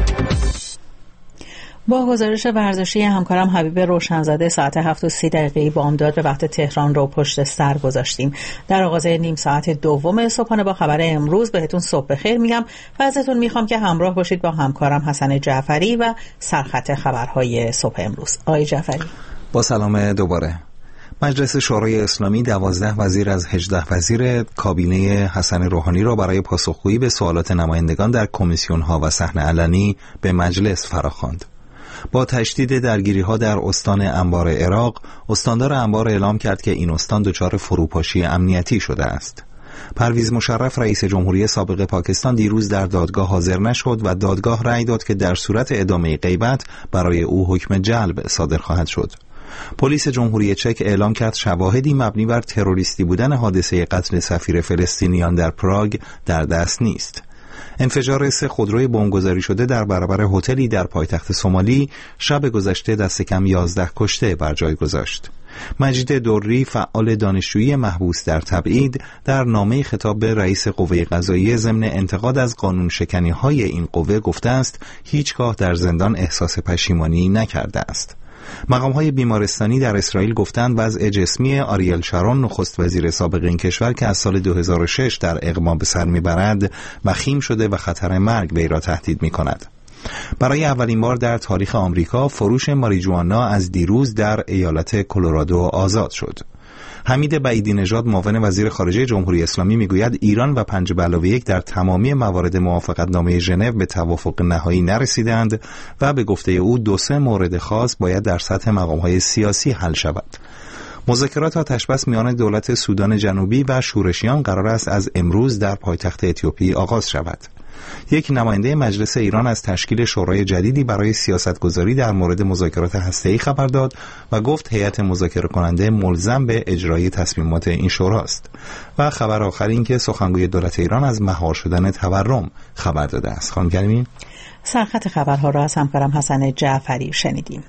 با گزارش ورزشی همکارم حبیب روشنزاده ساعت 7:30 بامداد به وقت تهران رو پشت سر گذاشتیم. در آغاز نیم ساعت دوم صبحانه با خبر امروز بهتون صبح بخیر میگم و ازتون میخوام که همراه باشید با همکارم حسن جعفری و سرخط خبرهای صبح امروز. آقای جعفری با سلام دوباره. مجلس شورای اسلامی 12 وزیر از 18 وزیر کابینه حسن روحانی را برای پاسخگویی به سوالات نمایندگان در کمیسیون‌ها و صحن علنی به مجلس فراخواند. با تشدید درگیری‌ها در استان انبار عراق، استاندار انبار اعلام کرد که این استان دچار فروپاشی امنیتی شده است. پرویز مشرف رئیس جمهوری سابق پاکستان دیروز در دادگاه حاضر نشد و دادگاه رأی داد که در صورت ادامه غیبت برای او حکم جلب صادر خواهد شد. پلیس جمهوری چک اعلام کرد شواهدی مبنی بر تروریستی بودن حادثه قتل سفیر فلسطینیان در پراگ در دست نیست. انفجار 3 خودروی بمبگذاری شده در برابر هتلی در پایتخت سومالی شب گذشته دست کم 11 کشته بر جای گذاشت. مجید دوری فعال دانشجویی محبوس در تبعید در نامه خطاب به رئیس قوه قضاییه ضمن انتقاد از قانون شکنی‌های این قوه گفته است هیچگاه در زندان احساس پشیمانی نکرده است. مقام‌های بیمارستانی در اسرائیل گفتند وضع جسمی آریل شارون نخست وزیر سابق این کشور که از سال 2006 در اغما به سر میبرد وخیم شده و خطر مرگ وی را تهدید می‌کند. برای اولین بار در تاریخ آمریکا فروش ماریجوانا از دیروز در ایالت کلرادو آزاد شد. حمید بعیدی نژاد معاون وزیر خارجه جمهوری اسلامی میگوید ایران و 5+1 در تمامی موارد موافقتنامه ژنو به توافق نهایی نرسیدند و به گفته او 2-3 مورد خاص باید در سطح مقام‌های سیاسی حل شود. مذاکرات آتش‌بس میان دولت سودان جنوبی و شورشیان قرار است از امروز در پایتخت اتیوپی آغاز شود. یک نماینده مجلس ایران از تشکیل شورای جدیدی برای سیاستگذاری در مورد مذاکرات هسته‌ای خبر داد و گفت هیئت مذاکره کننده ملزم به اجرای تصمیمات این شوراست. و خبر آخر این که سخنگوی دولت ایران از مهار شدن تورم خبر داده است. خانم کریمی سرخط خبرها را از همکارم حسن جعفری شنیدیم.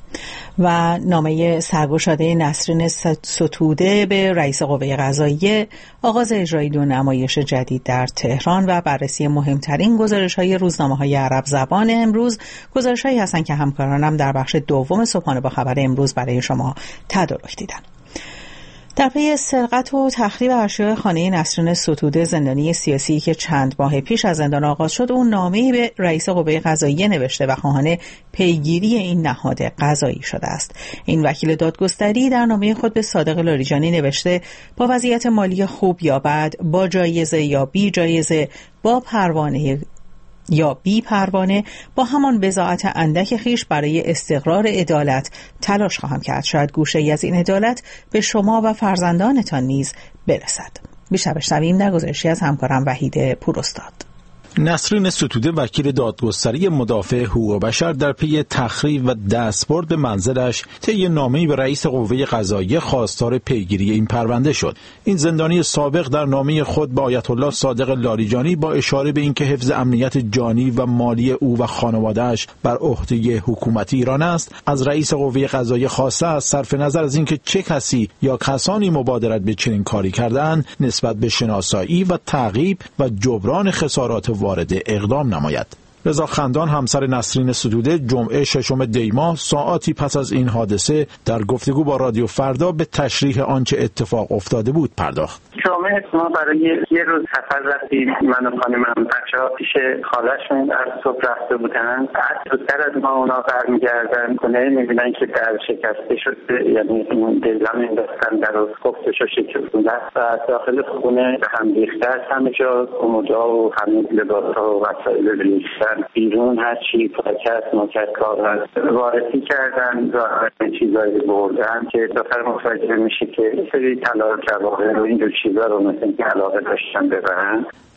و نامه سرگشاده نسرین ستوده به رئیس قوه قضاییه، آغاز اجرای 2 نمایش جدید در تهران و بررسی مهمترین گزارش‌های روزنامه‌های عرب زبان امروز، گزارش‌هایی هستند که همکارانم در بخش دوم صبحانه با خبر امروز برای شما تدارک دیدن. در پی سرقت و تخریب اشیاء خانه نسرین ستوده، زندانی سیاسی که چند ماه پیش از زندان آغاز شد، اون نامه‌ای به رئیس قوه قضاییه نوشته و خواهان پیگیری این نهاد قضایی شده است. این وکیل دادگستری در نامه خود به صادق لاریجانی نوشته با وضعیت مالی خوب یا بد، با جایزه یا بی جایزه، با پروانه یا بی پروانه، با همان بضاعت اندک خیش برای استقرار عدالت تلاش خواهم کرد. شاید گوشه‌ای از این عدالت به شما و فرزندانتان نیز برسد. بیشتر بشنویم در گزارشی از همکارم وحید پوراستاد. نسرین ستوده وکیل دادگستری مدافع حقوق بشر در پی تخریب و دستبرد به منزلش طی نامه‌ای به رئیس قوه قضاییه خواستار پیگیری این پرونده شد. این زندانی سابق در نامه خود به آیت الله صادق لاریجانی با اشاره به اینکه حفظ امنیت جانی و مالی او و خانواده‌اش بر عهده حکومت ایران است، از رئیس قوه قضاییه خواسته است صرف نظر از اینکه چه کسی یا کسانی مبادرت به چنین کاری کردند، نسبت به شناسایی و تعقیب و جبران خسارات وارد اقدام نماید. رضا خندان همسر نسرین ستوده جمعه 6 دی ماه ساعاتی پس از این حادثه در گفتگو با رادیو فردا به تشریح آنچه اتفاق افتاده بود پرداخت. جمعه ما برای یه روز سفر رفتیم، من و خانمم، بچه‌ها پیش خاله‌شون از صبح رفته بودن. زودتر از ما اونا برمیگردن خونه، می‌بینن که در شکسته شده، یعنی این دلم انداختن در و گفتشو شکسته و داخل خونه به هم ریخته است. همه جا کمودا و همه لباس‌ها و وسایل ریختن بیرون، هر چی پاکت نوکت کار هست وارسی کردن و چیزایی بردن که داخل متوجه میشه که سری طلا جواهر و اینجور چیزا رو مثل که علاقه داشتن ببرن.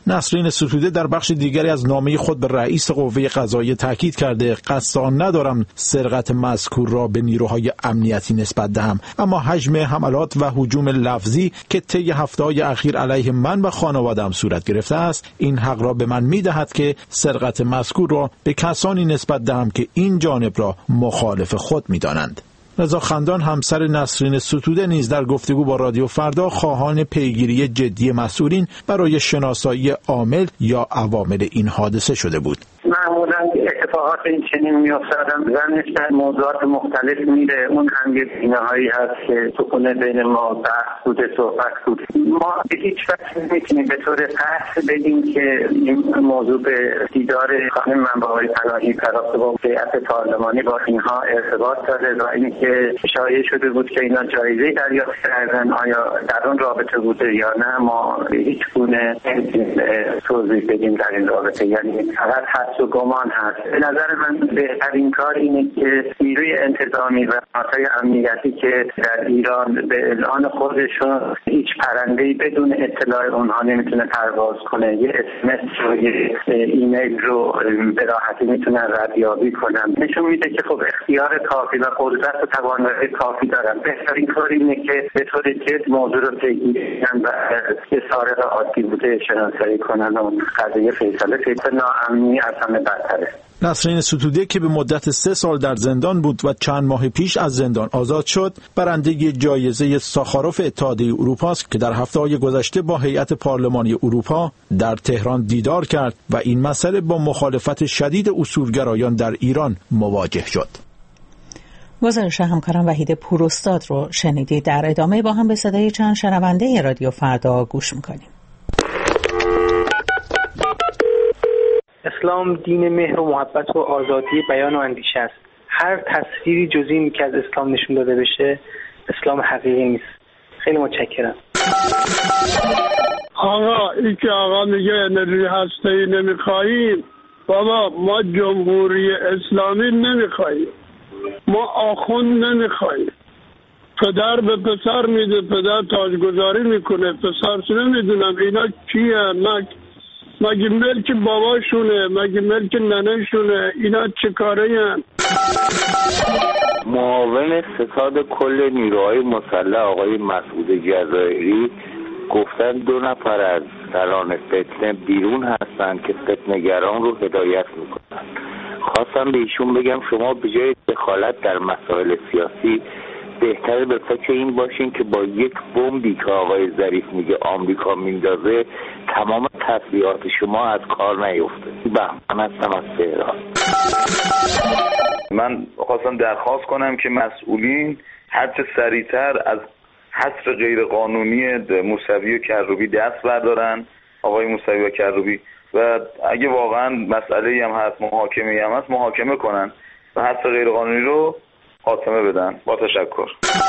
نسرین ستوده در بخش دیگری از نامه خود به رئیس قوه قضاییه تاکید کرده قصد آن ندارم سرقت مذکور را به نیروهای امنیتی نسبت دهم، اما حجم حملات و هجوم لفظی که طی هفته‌های اخیر علیه من و خانواده‌ام صورت گرفته است این حق را به من می‌دهد که سرقت مذکور را به کسانی نسبت دهم که این جانب را مخالف خود می‌دانند. رضا خندان همسر نسرین ستوده نیز در گفتگو با رادیو فردا خواهان پیگیری جدی مسئولین برای شناسایی عامل یا عوامل این حادثه شده بود. معمولا اتفاقات این چنین میافتادن زنش در موضوعات مختلف میره، اون هم یه بینهایی هست که سکونه بین ما بحث بوده، صحبت بود. ما به هیچ وقت نمیتونیم به طور قطع بگیم که این موضوع به دیدار خانم من با آقای پناهی پراسته با هیئت پارلمانی با اینها ارتباط داره و اینکه شایع شده بود که اینا جایزه دریافت کردن، آیا در اون رابطه بوده یا نه، ما هیچ گونه نمیتونیم توضیح بدیم در این رابطه، یعنی فقط حدس و گمان هست. به نظر من بهترین کار اینه که نیروی انتظامی و نهادهای امنیتی که در ایران به اعلان خودشون هیچ پرنده‌ای بدون اطلاع اونها نمیتونه پرواز کنه، یه اسمس رو یه ایمیل رو به راحتی میتونن ردیابی کنن، نشون میده که خب اختیار کافی و قدرت و توانایی کافی دارن. بهترین کار اینه که به طور جد موضوع رو پیگیری کنن و یه سارق عادی بوده شناسایی کنن و قضیه فیصله ناامنی از همه بدتره. نسرین ستوده که به مدت 3 سال در زندان بود و چند ماه پیش از زندان آزاد شد، برنده جایزه ساخاروف اتحادیه اروپا است که در هفته‌های گذشته با هیئت پارلمانی اروپا در تهران دیدار کرد و این مسئله با مخالفت شدید اصولگرایان در ایران مواجه شد. گزارش همکارم وحید پوراستاد رو شنیدید. در ادامه با هم به صدای چند شنونده رادیو فردا گوش می‌کنیم. اسلام دین مهر و محبت و آزادی بیان و اندیشه است. هر تصویری جز این که از اسلام نشون داده بشه اسلام حقیقی نیست. خیلی متشکرم. آقا این که آقا میگه انرژی هسته‌ای نمیخواییم، بابا ما جمهوری اسلامی نمیخواییم، ما آخوند نمیخواییم. پدر به پسر میده، پدر تاجگذاری میکنه، پسر نمیدونم اینا کیه، مگه ملک باباشونه، مگه ملک ننهشونه، اینا چه کاره هن؟ معاون ستاد کل نیروهای مسلح آقای مسعود جزایری گفتن 2 نفر از سران فتنه بیرون هستن که فتنه‌گران رو هدایت میکنن. خواستم به ایشون بگم شما به جای دخالت در مسائل سیاسی بهتره به فکر این باشین که با یک بمبی که آقای ظریف میگه آمریکا میندازه تمام تسلیحات شما از کار نیفته. من هستم از تهران. من خواستم درخواست کنم که مسئولین هرچه سریعتر از حصر غیرقانونی موسوی و کروبی دست بردارن، آقای موسوی و کروبی، و اگه واقعا مسئله‌ای هم هست، محاکمه‌ای هم هست، محاکمه کنن و حصر غیرقانونی رو خاتمه بدن. با تشکر.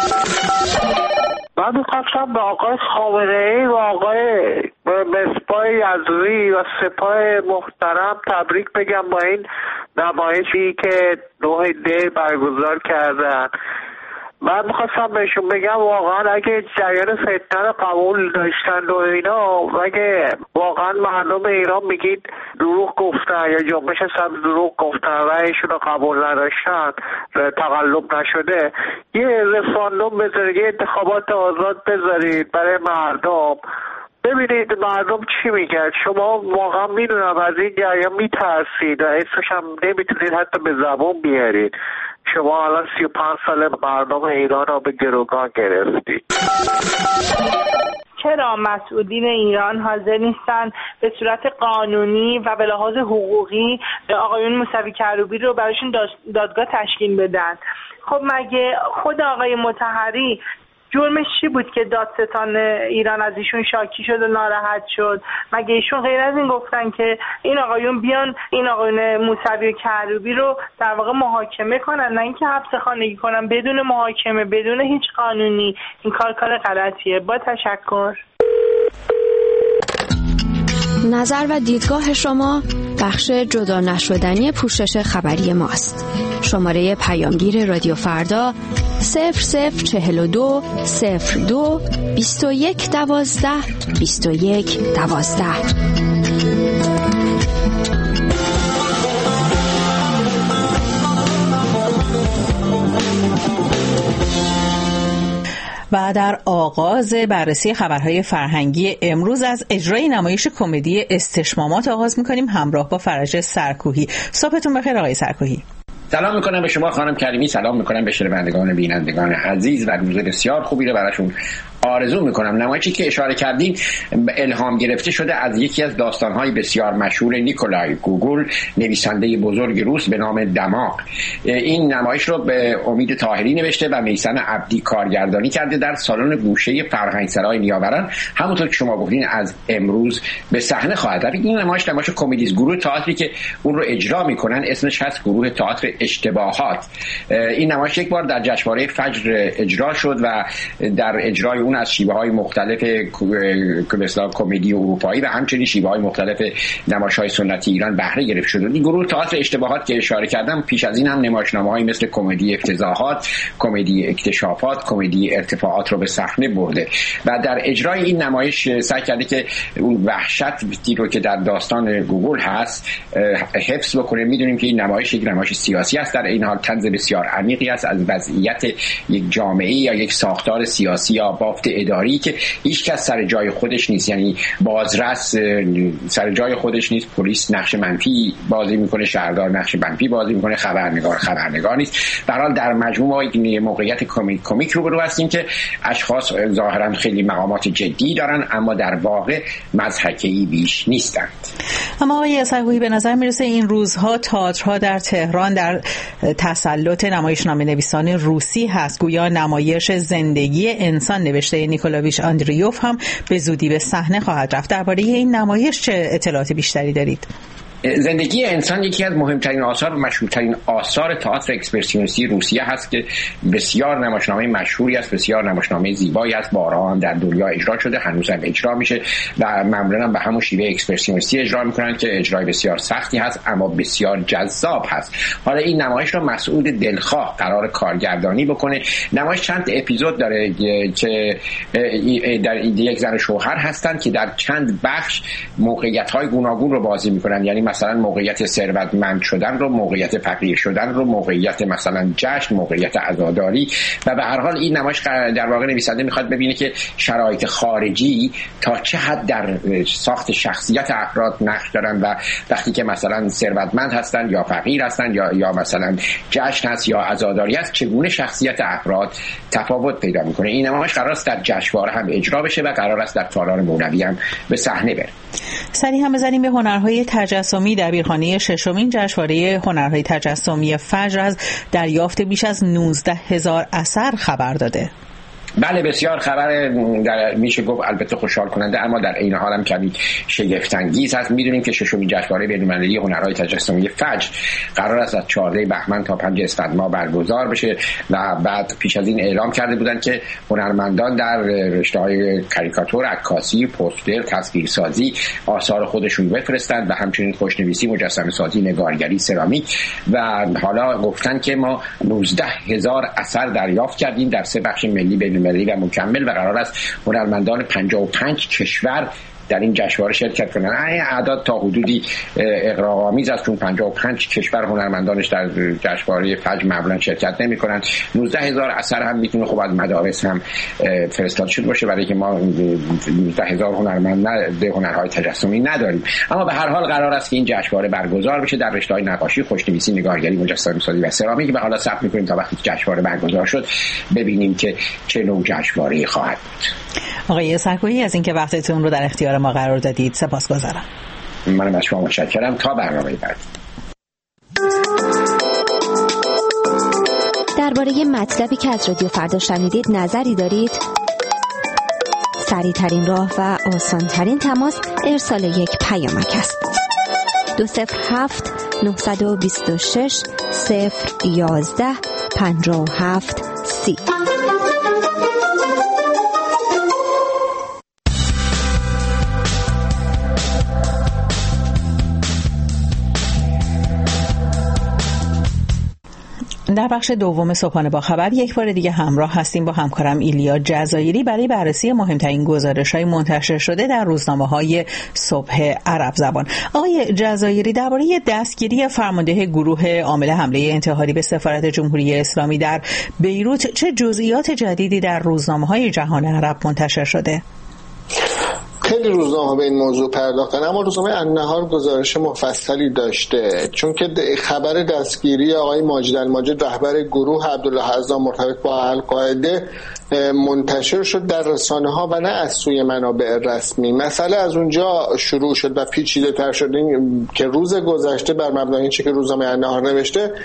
من می‌خواستم به آقای خامنه‌ای و آقای مصباح یزدی و سپاه محترم تبریک بگم با این نمایشی که 9 دی برگزار کردن. من میخواستم بهشون بگم واقعا اگه جریان فتنه رو قبول داشتن و اینا، اگه واقعا مردم ایران میگید دروغ گفتن یا جنبش سبز دروغ گفتن و ایشون رو قبول نداشتن، تقلب نشده، یه رفراندوم بذارید، یه انتخابات آزاد بذارید برای مردم، ببینید مردم چی میگن. شما واقعا میدونم از این جریان میترسید و اسمش هم نمیتونید حتی به زبون بیارید. شما الان 35 سال مردم ایران رو به گروگان گرفتید. چرا مسئولین ایران حاضر نیستن به صورت قانونی و به لحاظ حقوقی آقایون موسوی کروبی رو براشون دادگاه تشکیل بدن؟ خب مگه خود آقای مطهری جرمش چی بود که دادستان ایران از ایشون شاکی شد و ناراحت شد؟ مگه ایشون غیر از این گفتن که این آقایون بیان این آقایون موسوی و کروبی رو در واقع محاکمه کنن، نه اینکه حبس خانگی کنن بدون محاکمه، بدون هیچ قانونی؟ این کار غلطیه. با تشکر. نظر و دیدگاه شما بخش جدا نشدنی پوشش خبری ماست. شماره پیامگیر رادیو فردا 0042 02 21 12 21 12. و در آغاز بررسی خبرهای فرهنگی امروز از اجرای نمایش کمدی استشمامات آغاز می‌کنیم همراه با فرج سرکوهی. صبحتون بخیر آقای سرکوهی. سلام میکنم به شما خانم کریمی، سلام میکنم به شنوندگان بینندگان عزیز و روز بسیار خوبی رو براشون آرزو میکنم. نمایشی که اشاره کردیم الهام گرفته شده از یکی از داستانهای بسیار مشهور نیکولای گوگول، نویسنده بزرگ روس به نام دماغ. این نمایش رو به امید طاهری نوشته و میثم عبدی کارگردانی کرده. در سالن گوشه فرهنگسرای نیاوران همونطور که شما گفتین از امروز به صحنه خواهد رفت. این نمایش کمدی است. گروه تئاتری که اون رو اجرا میکنن اسمش هست گروه تئاتر اشتباهات. این نمایش یک بار در جشنواره فجر اجرا شد و در اجرای اون از شیوه‌های مختلف کمدی اروپایی و همچنین شیوه‌های مختلف نمایش‌های سنتی ایران بهره گرفته شد. این گروه تئاتر اشتباهات که اشاره کردم پیش از این هم نمایشنامه‌هایی مثل کمدی افتضاحات، کمدی اکتشافات، کمدی ارتفاعات رو به صحنه برده و در اجرای این نمایش سعی کرده که اون وحشتی رو که در داستان گوگل هست حفظ بکنه. می‌دونیم که این نمایش یک نمایش سیاسی است، در این حال طنز بسیار عمیقی است از وضعیت یک جامعه یا یک ساختار سیاسی یا بافت اداری که هیچ کس سر جای خودش نیست، یعنی بازرس سر جای خودش نیست، پلیس نقش منفی بازی میکنه، شهردار نقش منفی بازی میکنه، خبرنگار نیست. در حال در مجموع یک موقعیت کمیک روبرو هستیم که اشخاص ظاهرا خیلی مقامات جدی دارن اما در واقع مضحکه‌ای بیش نیستند. اما آقای سرکوهی به نظر میرسه این روزها تئاترها در تهران در تسلط نمایشنامه نویسان روسی هست. گویا نمایش زندگی انسان نوشته نیکولاویچ آندریوف هم به زودی به صحنه خواهد رفت. درباره این نمایش چه اطلاعات بیشتری دارید؟ زندگی انسان یکی از مهمترین آثار و مشهورترین آثار تئاتر اکسپرسیونیستی روسیه هست که بسیار نمایشنامه مشهوری است، بسیار نمایشنامه زیبایی است، بارها هم در دنیا اجرا شده، هنوز هم اجرا میشه و معمولا هم به همون شیوه اکسپرسیونیستی اجرا میکنن که اجرای بسیار سختی هست اما بسیار جذاب هست. حالا این نمایش رو مسعود دلخواه قرار کارگردانی بکنه. نمایش چند اپیزود داره که در یک زن و شوهر هستن که در چند بخش موقعیت‌های گوناگون رو بازی میکنن، یعنی مثلا موقعیت ثروتمند شدن رو، موقعیت فقیر شدن رو، موقعیت مثلا جشن، موقعیت عزاداری و به هر حال این نمایش در واقع نویسنده میخواد ببینه که شرایط خارجی تا چه حد در ساخت شخصیت افراد نقش دارن و وقتی که مثلا ثروتمند هستن یا فقیر هستن یا مثلا جشن هست یا عزاداری هست چگونه شخصیت افراد تفاوت پیدا میکنه. این نمایش قرار است در جشنواره هم اجرا بشه و قرار است در تالار مولوی هم به صحنه بره. سریع هم بزنیم به هنرهای تجسمی. دبیرخانه ششمین جشنواره هنرهای تجسمی فجر از دریافت بیش از 19,000 اثر خبر داده. بله بسیار خبر میشه گفت البته خوشحال کننده اما در این حال هم کمی شگفت انگیز هست. میدونیم که ششمین جشنواره بین‌المللی هنرهای تجسمی فجر قرار است از 14 بهمن تا 5 اسفند ماه برگزار بشه و بعد پیش از این اعلام کرده بودند که هنرمندان در رشته‌های کاریکاتور، عکاسی، پوستر، تصویرسازی آثار خودشون بفرستند و همچنین خوشنویسی، مجسمه سازی، نگارگری، سرامیک و حالا گفتن که ما 19,000 اثر دریافت کردیم در 3 بخش ملی و مکمل و قرار است هنرمندان 55 کشور در این جشنواره شرکت کنند. این اعداد تا حدودی اغراق‌آمیز است چون 55 کشور هنرمندانش در جشنواره فجر معمولا شرکت نمی‌کنند. 19,000 اثر هم میتونه خب از مدارس هم فرستاده شده باشه برای که ما 19,000 هنرمند هنرهای تجسمی نداریم. اما به هر حال قرار است که این جشنواره برگزار بشه در رشته‌های نقاشی، خوشنویسی، نگارگری، مجسمه‌سازی و سرامیک و حالا صبر می‌کنیم تا وقتی جشنواره برگزار شد ببینیم که چه نوع جشنواره‌ای خواهد بود. آقای سرکوهی از اینکه وقتتون رو در اختیار ما قرار دادید سپاسگزارم. منم از شما متشکرم. تا برنامه بعد. درباره مطلبی که از رادیو فردا شنیدید نظری دارید؟ سریع‌ترین راه و آسان‌ترین تماس ارسال یک پیامک است. 207 926 011 57 30. در بخش دوم صبحانه با خبر یک بار دیگه همراه هستیم با همکارم ایلیا جزایری برای بررسی مهمترین گزارش‌های منتشر شده در روزنامه‌های صبح عرب زبان. آقای جزایری، درباره دستگیری فرمانده گروه عامل حمله انتحاری به سفارت جمهوری اسلامی در بیروت چه جزئیات جدیدی در روزنامه‌های جهان عرب منتشر شده؟ خیلی روزنامه به این موضوع پرداختن، اما روزنامه النهار گزارش مفصلی داشته، چون که خبر دستگیری آقای ماجد الماجد رهبر گروه عبدالله اعظم مرتبط با القاعده منتشر شد در رسانه‌ها و نه از سوی منابع رسمی. مسئله از اونجا شروع شد و پیچیده تر شد که روز گذشته بر مبنای اینچه که روزنامه النهار نوشته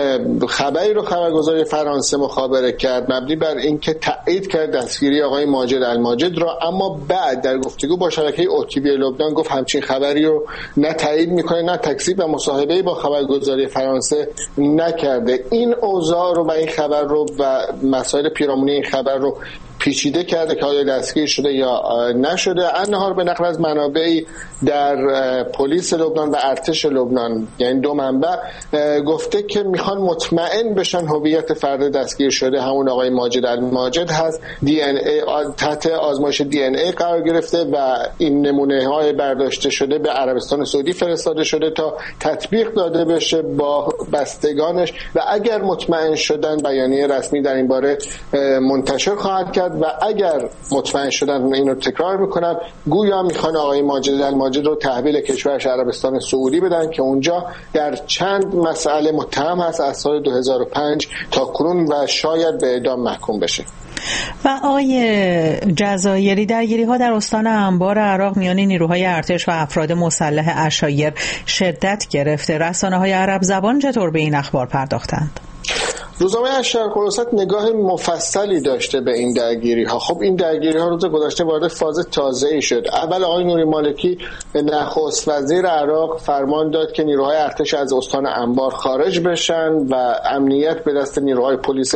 خبری رو خبرگزاری فرانسه مخابره کرد مبنی بر اینکه تایید کرد دستگیری آقای ماجد الماجد را، اما بعد در گفتگو با شبکه اوتیوی لبنان گفت همچین خبری رو نه تایید میکنه نه تکذیب و مصاحبه‌ای با خبرگزاری فرانسه نکرده. این اوضاع رو و این خبر رو و مسائل پیرامونی این خبر رو پیچیده کرده که آیا دستگیر شده یا نشده. النهار به نقل از منابعی در پلیس لبنان و ارتش لبنان، یعنی دو منبع، گفته که میخوان مطمئن بشن هویت فرد دستگیر شده همون آقای ماجد الماجد هست. تحت آزمایش DNA قرار گرفته و این نمونه های برداشته شده به عربستان سعودی فرستاده شده تا تطبیق داده بشه با بستگانش و اگر مطمئن شدن بیانیه رسمی در این باره منتشر خواهد کرد و اگر مطمئن شدن، اینو تکرار میکنم، گویا میخوان آقای ماجد الماجد رو تحویل کشورش عربستان سعودی بدن که اونجا در چند مسئله متهم هست از سال 2005 تا کنون و شاید به اعدام محکوم بشه. و آقای جزایری، درگیری‌ها در استان انبار عراق میان نیروهای ارتش و افراد مسلح عشایر شدت گرفته. رسانه‌های عرب زبان چطور به این اخبار پرداختند؟ روزنامه الشرق الاوسط نگاه مفصلی داشته به این درگیری‌ها. خب این درگیری‌ها روز گذشته وارد فاز تازه‌ای شد. اول آقای نوری مالکی نخست وزیر عراق فرمان داد که نیروهای ارتش از استان انبار خارج بشن و امنیت به دست نیروهای پلیس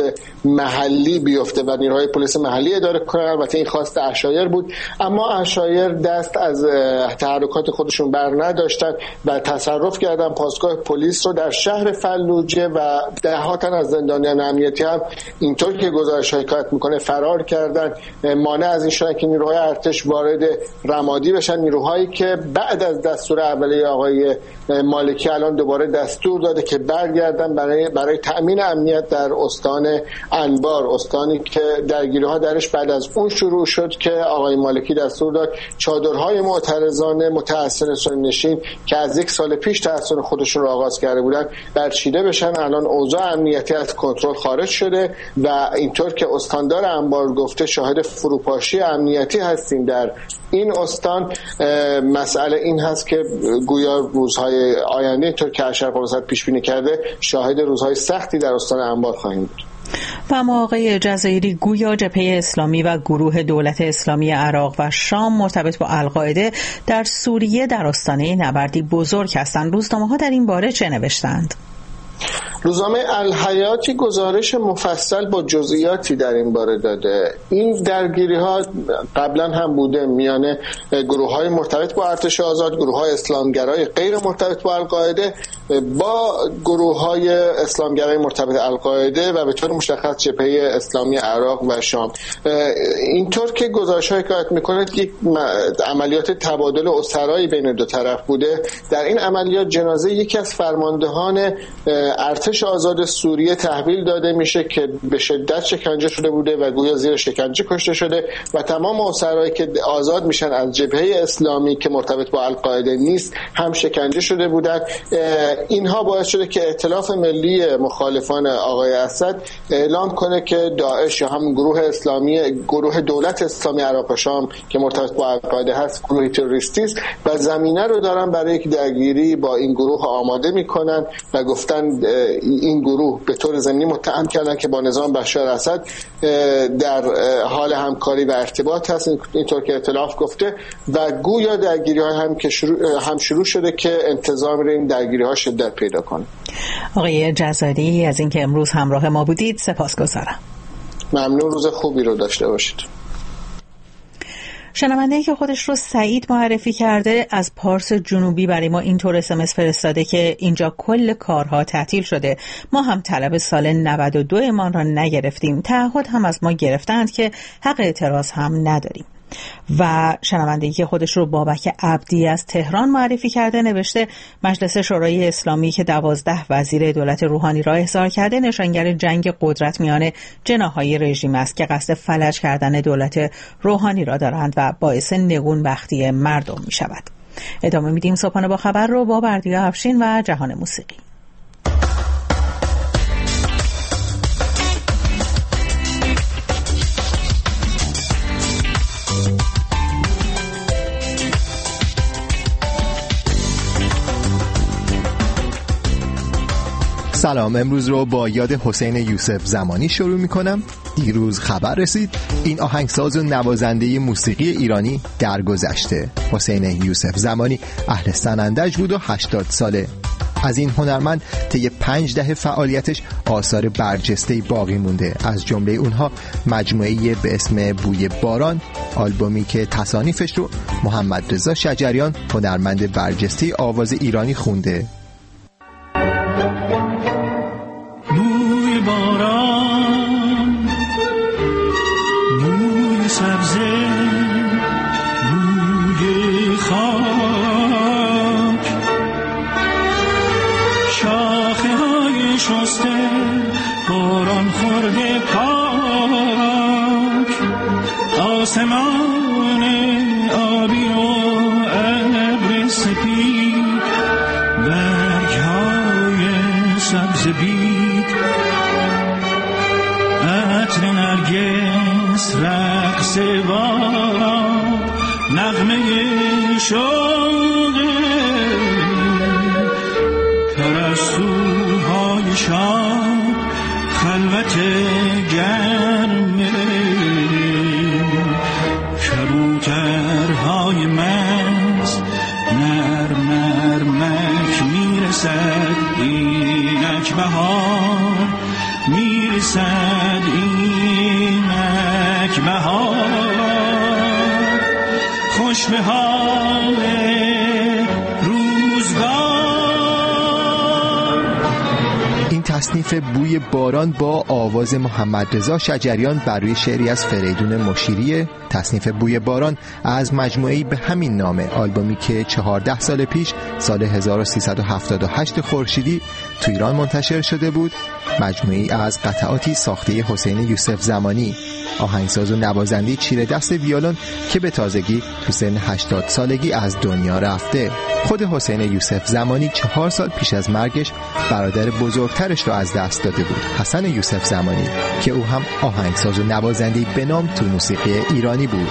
محلی بیفته و نیروهای پلیس محلی اداره کنن. البته این خواست عشایر بود، اما عشایر دست از تحرکات خودشون بر نداشتن و تصرف کردن پاسگاه پلیس رو در شهر فلوجه و دهاتن از زندانیان امنیتی هم اینطور که گزارش حکایت میکنه فرار کردن. مانع از این شده که نیروهای ارتش وارد رمادی بشن، نیروهایی که بعد از دستور اولیه آقای مالکی الان دوباره دستور داده که برگردن برای تأمین امنیت در استان انبار، استانی که درگیری‌ها درش بعد از اون شروع شد که آقای مالکی دستور داد چادرهای معترضان متحصن سنی‌نشین که از یک سال پیش تحصن خودشون رو آغاز کرده بودن برچیده بشن. الان اوضاع امنیتی از کنترل خارج شده و اینطور که استاندار انبار گفته شاهد فروپاشی امنیتی هستیم در این استان. مسئله این هست که گویا روزهای آینده طور که الشرق الاوسط پیش بینی کرده شاهد روزهای سختی در استان انبار خواهیم بود. و ما آقای جزایری، گویا جبهه اسلامی و گروه دولت اسلامی عراق و شام مرتبط با القاعده در سوریه در آستانه نبردی بزرگ هستند. روزنامه‌ها در این باره چه نوشتند؟ روزنامه الحیاتی گزارش مفصل با جزئیاتی در این باره داده. این درگیری‌ها قبلا هم بوده میان گروه‌های مرتبط با ارتش آزاد، گروه‌های اسلامگرای غیر مرتبط با القاعده با گروه‌های اسلامگرای مرتبط القاعده و به طور مشخص جبهه اسلامی عراق و شام. اینطور که گزارش‌ها حکایت می‌کنه یک عملیات تبادل اسرایی بین دو طرف بوده. در این عملیات جنازه یکی از فرماندهان ارتش آزاد سوریه تحویل داده میشه که به شدت شکنجه شده بوده و گویا زیر شکنجه کشته شده و تمام اسرایی که آزاد میشن از جبهه اسلامی که مرتبط با القاعده نیست هم شکنجه شده بودن. اینها باعث شده که ائتلاف ملی مخالفان آقای اسد اعلام کنه که داعش یا هم گروه دولت اسلامی عراق و شام که مرتبط با القاعده هست گروه تروریستی است و زمینه رو دارن برای یک درگیری با این گروه آماده میکنن و گفتن این گروه به طور ضمنی متهم کردن که با نظام بشار اسد در حال همکاری و ارتباط هست، اینطور که ائتلاف گفته و گویا درگیری‌ها هم شروع شده که انتظار می‌ریم این درگیری‌ها شدت پیدا کنه. آقای جزایری از اینکه امروز همراه ما بودید سپاسگزارم. ممنون، روز خوبی رو داشته باشید. شنونده‌ای که خودش رو سعید معرفی کرده از پارس جنوبی برای ما اینطور SMS فرستاده که اینجا کل کارها تعطیل شده، ما هم طلب سال 92 مان را نگرفتیم، تعهد هم از ما گرفتند که حق اعتراض هم نداریم. و شنونده‌ای که خودش رو بابک عبدی از تهران معرفی کرده نوشته مجلس شورای اسلامی که 12 وزیر دولت روحانی را احضار کرده نشانگر جنگ قدرت میان جناح‌های رژیم است که قصد فلج کردن دولت روحانی را دارند و باعث نگونبختی مردم می شود. ادامه میدیم صبحانه با خبر رو با بردیا افشین و جهان موسیقی. سلام، امروز رو با یاد حسین یوسف زمانی شروع می کنم. دیروز خبر رسید این آهنگساز و نوازنده موسیقی ایرانی درگذشته. حسین یوسف زمانی اهل سنندج بود و 80 ساله. از این هنرمند طی 5 دهه فعالیتش آثار برجسته‌ای باقی مونده، از جمله اونها مجموعه‌ای به اسم بوی باران، آلبومی که تصانیفش رو محمد رضا شجریان هنرمند برجسته آواز ایرانی خونده. آسمان آبی و ابر سپید، برگ‌های سبز بید، عطر نرگس، رقص باران، نغمه شوق پرستوهای شام، خلوت گرم کبوترهای مست، نرم نرمک میرسد اینک بهار، میرسد اینک بهار، خوش به حال روزگار. این تصنیف بوی باران با آواز محمد رضا شجریان بر روی شعری از فریدون مشیریه. تصنیف بوی باران از مجموعه‌ای به همین نام، آلبومی که 14 سال پیش سال 1378 خورشیدی تو ایران منتشر شده بود، مجموعه‌ای از قطعاتی ساخته حسین یوسف زمانی، آهنگساز و نوازنده چیره دست ویولون که به تازگی تو سن 80 سالگی از دنیا رفته. خود حسین یوسف زمانی 4 سال پیش از مرگش برادر بزرگترش را از دست داده بود، حسن یوسف زمانی، که او هم آهنگساز و نوازنده به نام تو موسیقی ایرانی بود.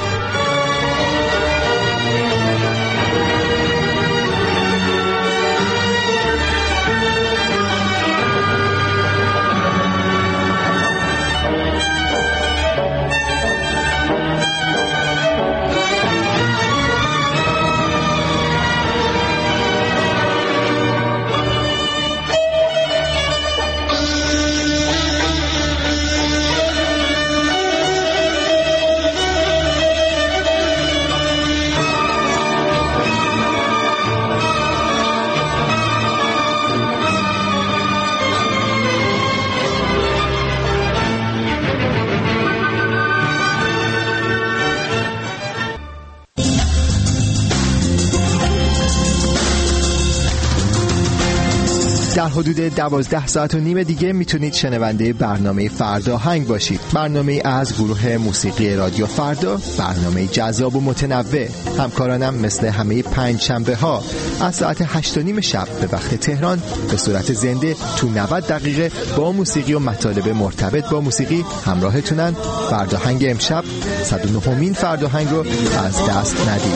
در حدود 12 ساعت و نیم دیگه میتونید شنونده برنامه فردا هنگ باشید. برنامه از گروه موسیقی رادیو فردا، برنامه جذاب و متنوع. همکارانم مثل همه 5 شنبه ها از ساعت 8:30 شب به وقت تهران به صورت زنده تو 90 دقیقه با موسیقی و مطالب مرتبط با موسیقی همراهتونن. فردا هنگ امشب 109مین فردا هنگ رو از دست ندید.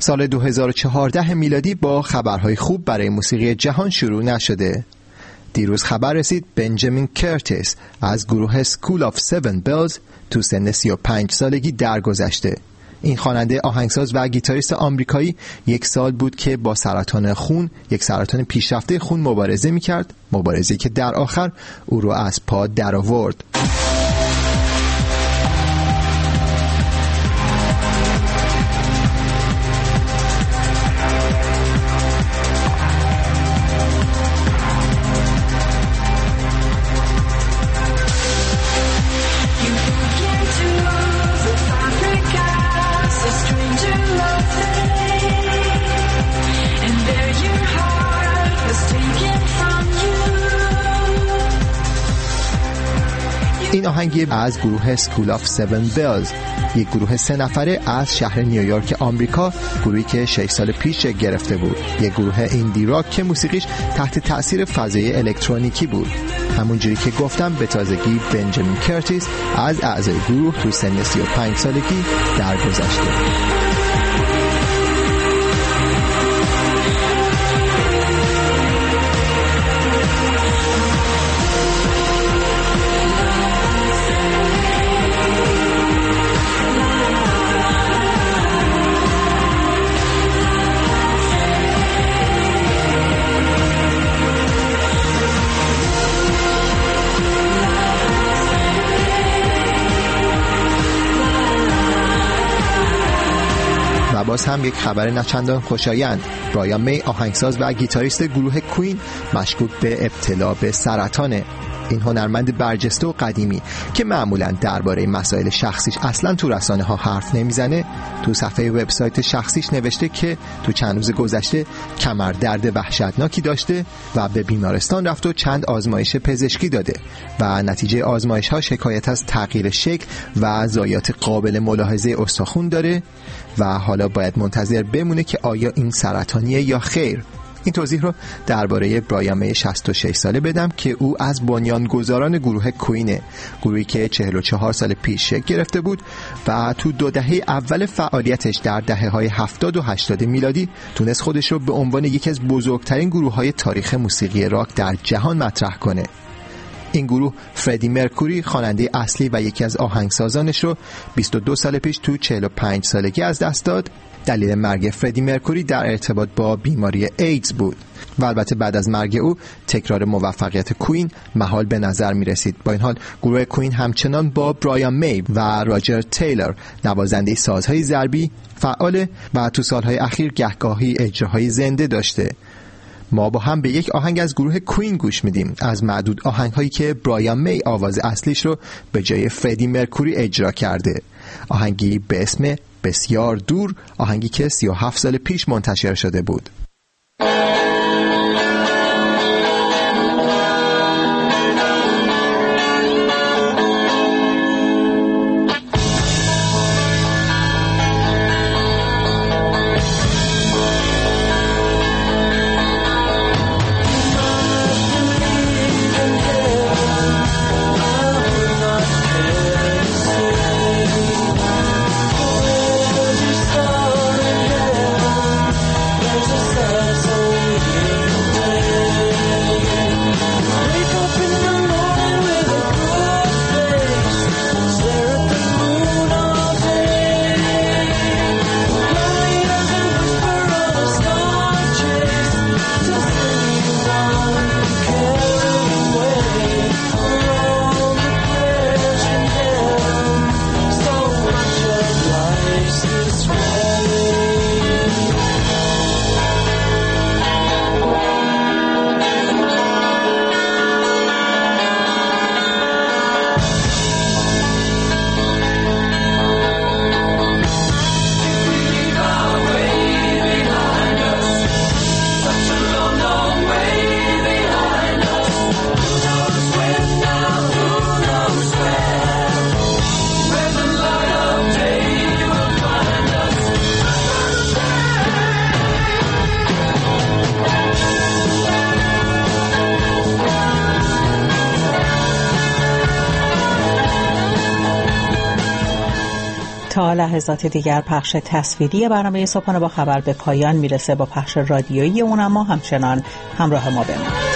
سال 2014 میلادی با خبرهای خوب برای موسیقی جهان شروع نشده. دیروز خبر رسید بنجامین کرتیس از گروه سکول آف 7 بیلز تو سن 35 سالگی درگذشته. این خواننده، آهنگساز و گیتاریست آمریکایی 1 سال بود که با سرطان خون، یک سرطان پیشرفته خون مبارزه می‌کرد، مبارزه‌ای که در آخر او رو از پا درآورد. این آهنگی از گروه سکول آف 7 بیلز، یک گروه 3 نفره از شهر نیویورک آمریکا، گروهی که 6 سال پیش گرفته بود. یک گروه ایندی راک که موسیقیش تحت تأثیر فضای الکترونیکی بود. همونجوری که گفتم به تازگی بنجامین کرتیس از اعضای گروه تو سن 35 سالگی درگذشته. باز هم یک خبر نچندان خوشایند. برایان می، آهنگساز و گیتاریست گروه کوین، مشکوک به ابتلا به سرطانه. این هنرمند برجسته و قدیمی که معمولاً درباره مسائل شخصیش اصلاً تو رسانه ها حرف نمیزنه، تو صفحه وبسایت شخصیش نوشته که تو چند روز گذشته کمردرد وحشتناکی داشته و به بیمارستان رفت و چند آزمایش پزشکی داده و نتیجه آزمایش ها شکایت از تغییر شکل و ضایعات قابل ملاحظه استخوان داره و حالا باید منتظر بمونه که آیا این سرطانیه یا خیر. این توضیح رو درباره برایان می 66 ساله بدم که او از بنیانگذاران گروه کوینه، گروهی که 44 سال پیش شکل گرفته بود و تو 2 دهه اول فعالیتش در دهه‌های 70 و 80 میلادی تونست خودش رو به عنوان یکی از بزرگترین گروه‌های تاریخ موسیقی راک در جهان مطرح کنه. این گروه فردی مرکوری، خواننده اصلی و یکی از آهنگسازانش رو 22 سال پیش تو 45 سالگی از دست داد. دلیل مرگ فردی مرکوری در ارتباط با بیماری ایدز بود و البته بعد از مرگ او تکرار موفقیت کوین محال به نظر می رسید. با این حال گروه کوین همچنان با برایان می و راجر تیلر، نوازنده سازهای ضربی، فعال و تو سالهای اخیر گهگاهی اجراهای زنده داشته. ما با هم به یک آهنگ از گروه کوین گوش میدیم، از معدود آهنگ‌هایی که برایان می آواز اصلیش رو به جای فردی مرکوری اجرا کرده. آهنگی به اسم بسیار دور، آهنگی که 37 سال پیش منتشر شده بود. تا لحظات دیگر پخش تصویری برنامه صبحانه با خبر به پایان میرسه. با پخش رادیویی اون اما همچنان همراه ما بمونید.